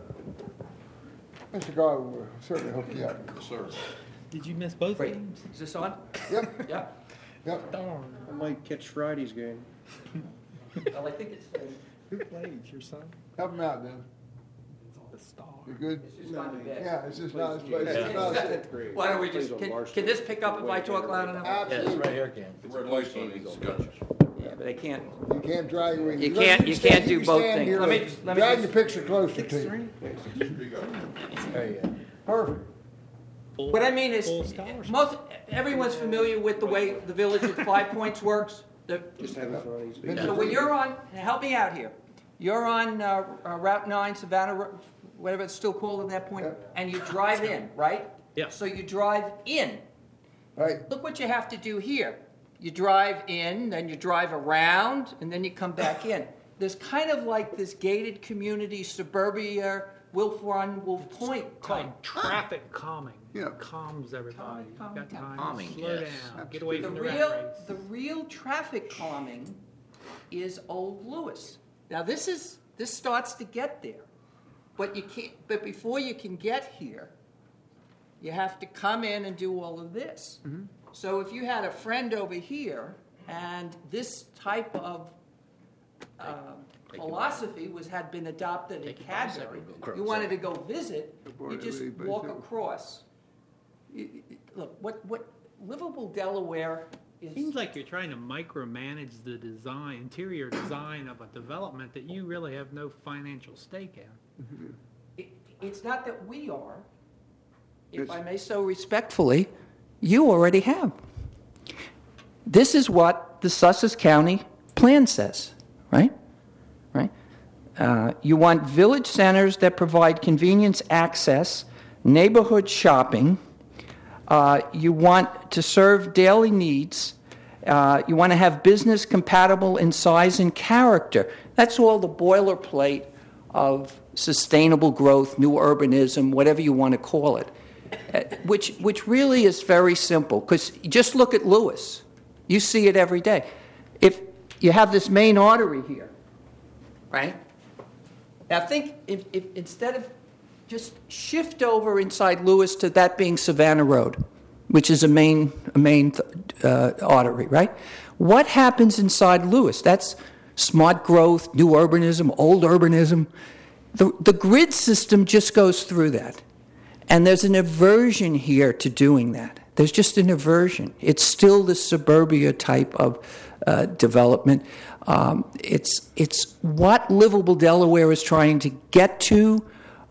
Mr. Garland will certainly help you out. Yes, sir. Did you miss both Great. games? Is this on? Yep, Yep. yep. Darn. I might catch Friday's game. Well, I think it's Who played? Your son? Help him out, then. The star. You good? just gone to bed. Yeah, it's just not, it's just not. Why don't we just, can this pick up if I talk loud enough? Absolutely. Red lights on these discussions. Yeah, but I can't. You can't drag your. You can't do can both stand things. here Let me and just- drag the picture closer to you. Perfect. What I mean is, Full scholarship. everyone's familiar with the way the Village at 5 Points works. Just have it Friday's game. So when you're on, help me out here. You're on Route 9, Savannah, whatever it's still called at that point, and you drive in, right? Yeah. So you drive in. Right. Look what you have to do here. You drive in, then you drive around, and then you come back in. There's kind of like this gated community, suburbia, Wolf Run, Wolf Point Called type. traffic calming. Yeah. Calms everybody. Calming Got down. time Calming, to slow yes. down. Get away The from the rat real, race. the real traffic calming is Old Lewis. Now this starts to get there, but you can't. But before you can get here, you have to come in and do all of this. Mm-hmm. So if you had a friend over here, and this type of philosophy had been adopted at Cadbury, you wanted to go visit, you just walk across. Look, what livable Delaware is. Seems like you're trying to micromanage the design, interior design of a development that you really have no financial stake in. It's not that we are, if I may so respectfully, you already have. This is what the Sussex County plan says, right? Right? You want village centers that provide convenience access, neighborhood shopping. You want to serve daily needs. You want to have business compatible in size and character. That's all the boilerplate of sustainable growth, new urbanism, whatever you want to call it, which really is very simple. Because just look at Lewis. You see it every day. If you have this main artery here, right? Now think if instead of just shift over inside Lewis to that being Savannah Road, which is a main artery, right? What happens inside Lewis? That's smart growth, new urbanism, old urbanism. The grid system just goes through that. And there's an aversion here to doing that. There's just an aversion. It's still the suburbia type of development. It's what livable Delaware is trying to get to,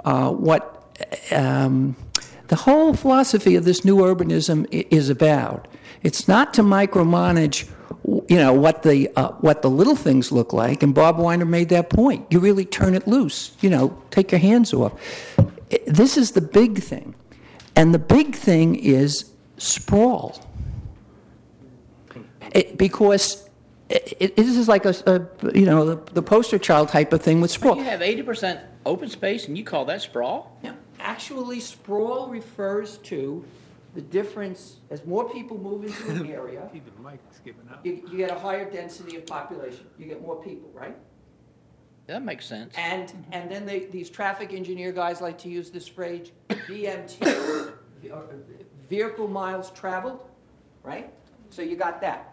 the whole philosophy of this new urbanism is about. It's not to micromanage, what the little things look like. And Bob Weiner made that point. You really turn it loose. Take your hands off. This is the big thing, and the big thing is sprawl. Because this is like the poster child type of thing with sprawl. You have 80% open space, and you call that sprawl? Yeah. Actually, sprawl refers to the difference as more people move into an area. The mic's giving up. You get a higher density of population. You get more people, right? That makes sense. And then these traffic engineer guys like to use this phrase, VMT, vehicle miles traveled, right? So you got that.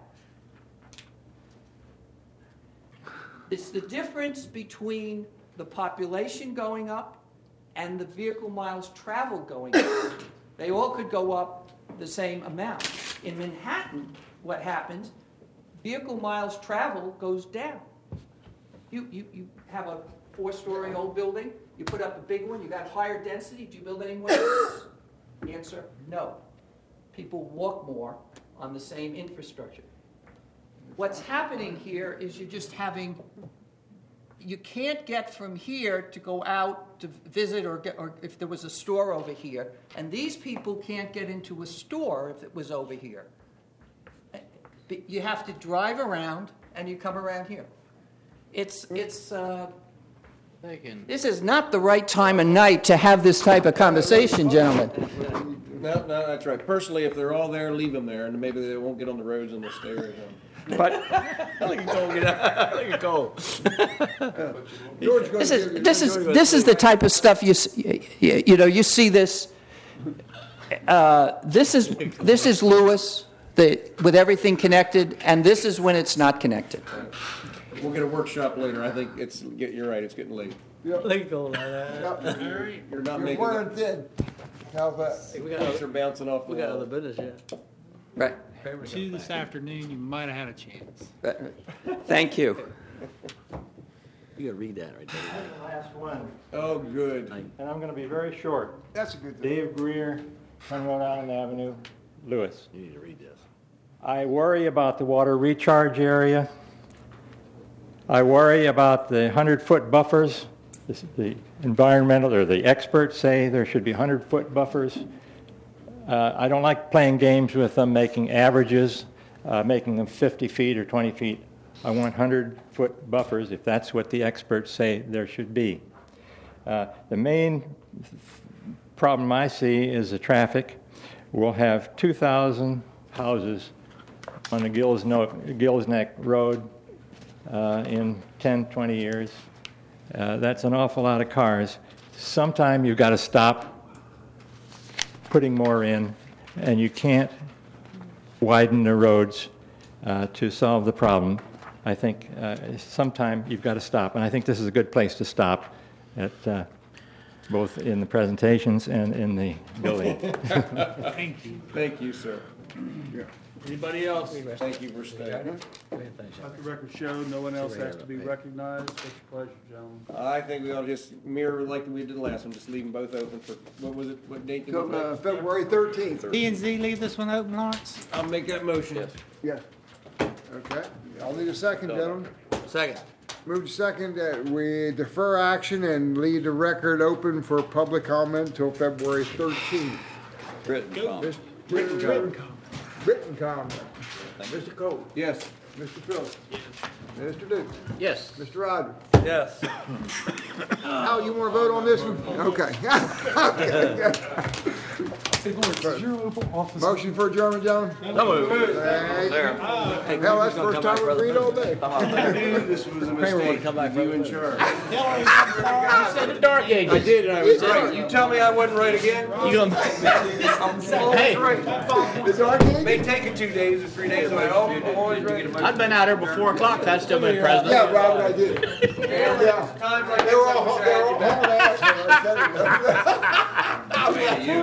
It's the difference between the population going up and the vehicle miles traveled going up. They all could go up the same amount. In Manhattan, what happens, vehicle miles traveled goes down. You have a 4-story old building, you put up a big one, you got higher density, do you build any more? Answer, no. People walk more on the same infrastructure. What's happening here is you're just having, you can't get from here to go out to visit or if there was a store over here, and these people can't get into a store if it was over here. You have to drive around and you come around here. This is not the right time of night to have this type of conversation, gentlemen. No, that's right. Personally, if they're all there, leave them there, and maybe they won't get on the roads and they'll stay right home. But Look at Cole, get out. Look at Cole. this is the type of stuff you see this. This is Lewis, with everything connected, and this is when it's not connected. We'll get a workshop later. I think you're right. It's getting late. Look at Cole. You're not You're making wearing it. thin. How's that? Folks are bouncing off the We got wall. other business yet. Right. Two this afternoon, you might have had a chance. Thank you. You gotta read that right there. Last one, Oh, good. and I'm going to be very short. That's a good thing. Dave Greer, 10 Rhode Island Avenue, Lewis. You need to read this. I worry about the water recharge area. I worry about the 100-foot buffers. The environmental or the experts say there should be 100-foot buffers. I don't like playing games with them, making averages, making them 50 feet or 20 feet. I want 100-foot buffers if that's what the experts say there should be. The main problem I see is the traffic. We'll have 2,000 houses on the Gills Neck Road in 10, 20 years. That's an awful lot of cars. Sometime you've got to stop putting more in, and you can't widen the roads to solve the problem. I think sometime you've got to stop, and I think this is a good place to stop, at both in the presentations and in the building. Thank you. Thank you, sir. Anybody else? Thank you for staying. Let the record show, no one else has to be recognized. What's your pleasure, gentlemen? I think we ought to just mirror like we did the last one, just leave them both open for, what date did we make? February 13th. P&Z, leave this one open, Lawrence? I'll make that motion. Yes. Okay. I'll need a second, gentlemen. Second. Move to second that we defer action and leave the record open for public comment until February 13th. Written comment. Written comment. Written comment. Mr. Cole. Yes. Mr. Phillips. Mr. Duke. Yes. Mr. Rogers. Yes. How, you want to vote on this one? Okay. Motion for adjournment, gentlemen? No move. Thank you. Hell, that's the first time we've agreed all day. I knew this was a mistake. come back You in charge. You said the dark age. I did, and I was right. You tell me I wasn't right again? You gonna? Hey, Is our game? May take it 2 days or 3 days, I'm always right. I've been out here before o'clock. I've still been president. Yeah, Robert, I did. Yeah. Times like They were all this, I wish I had hard you back. ass when I said it. You.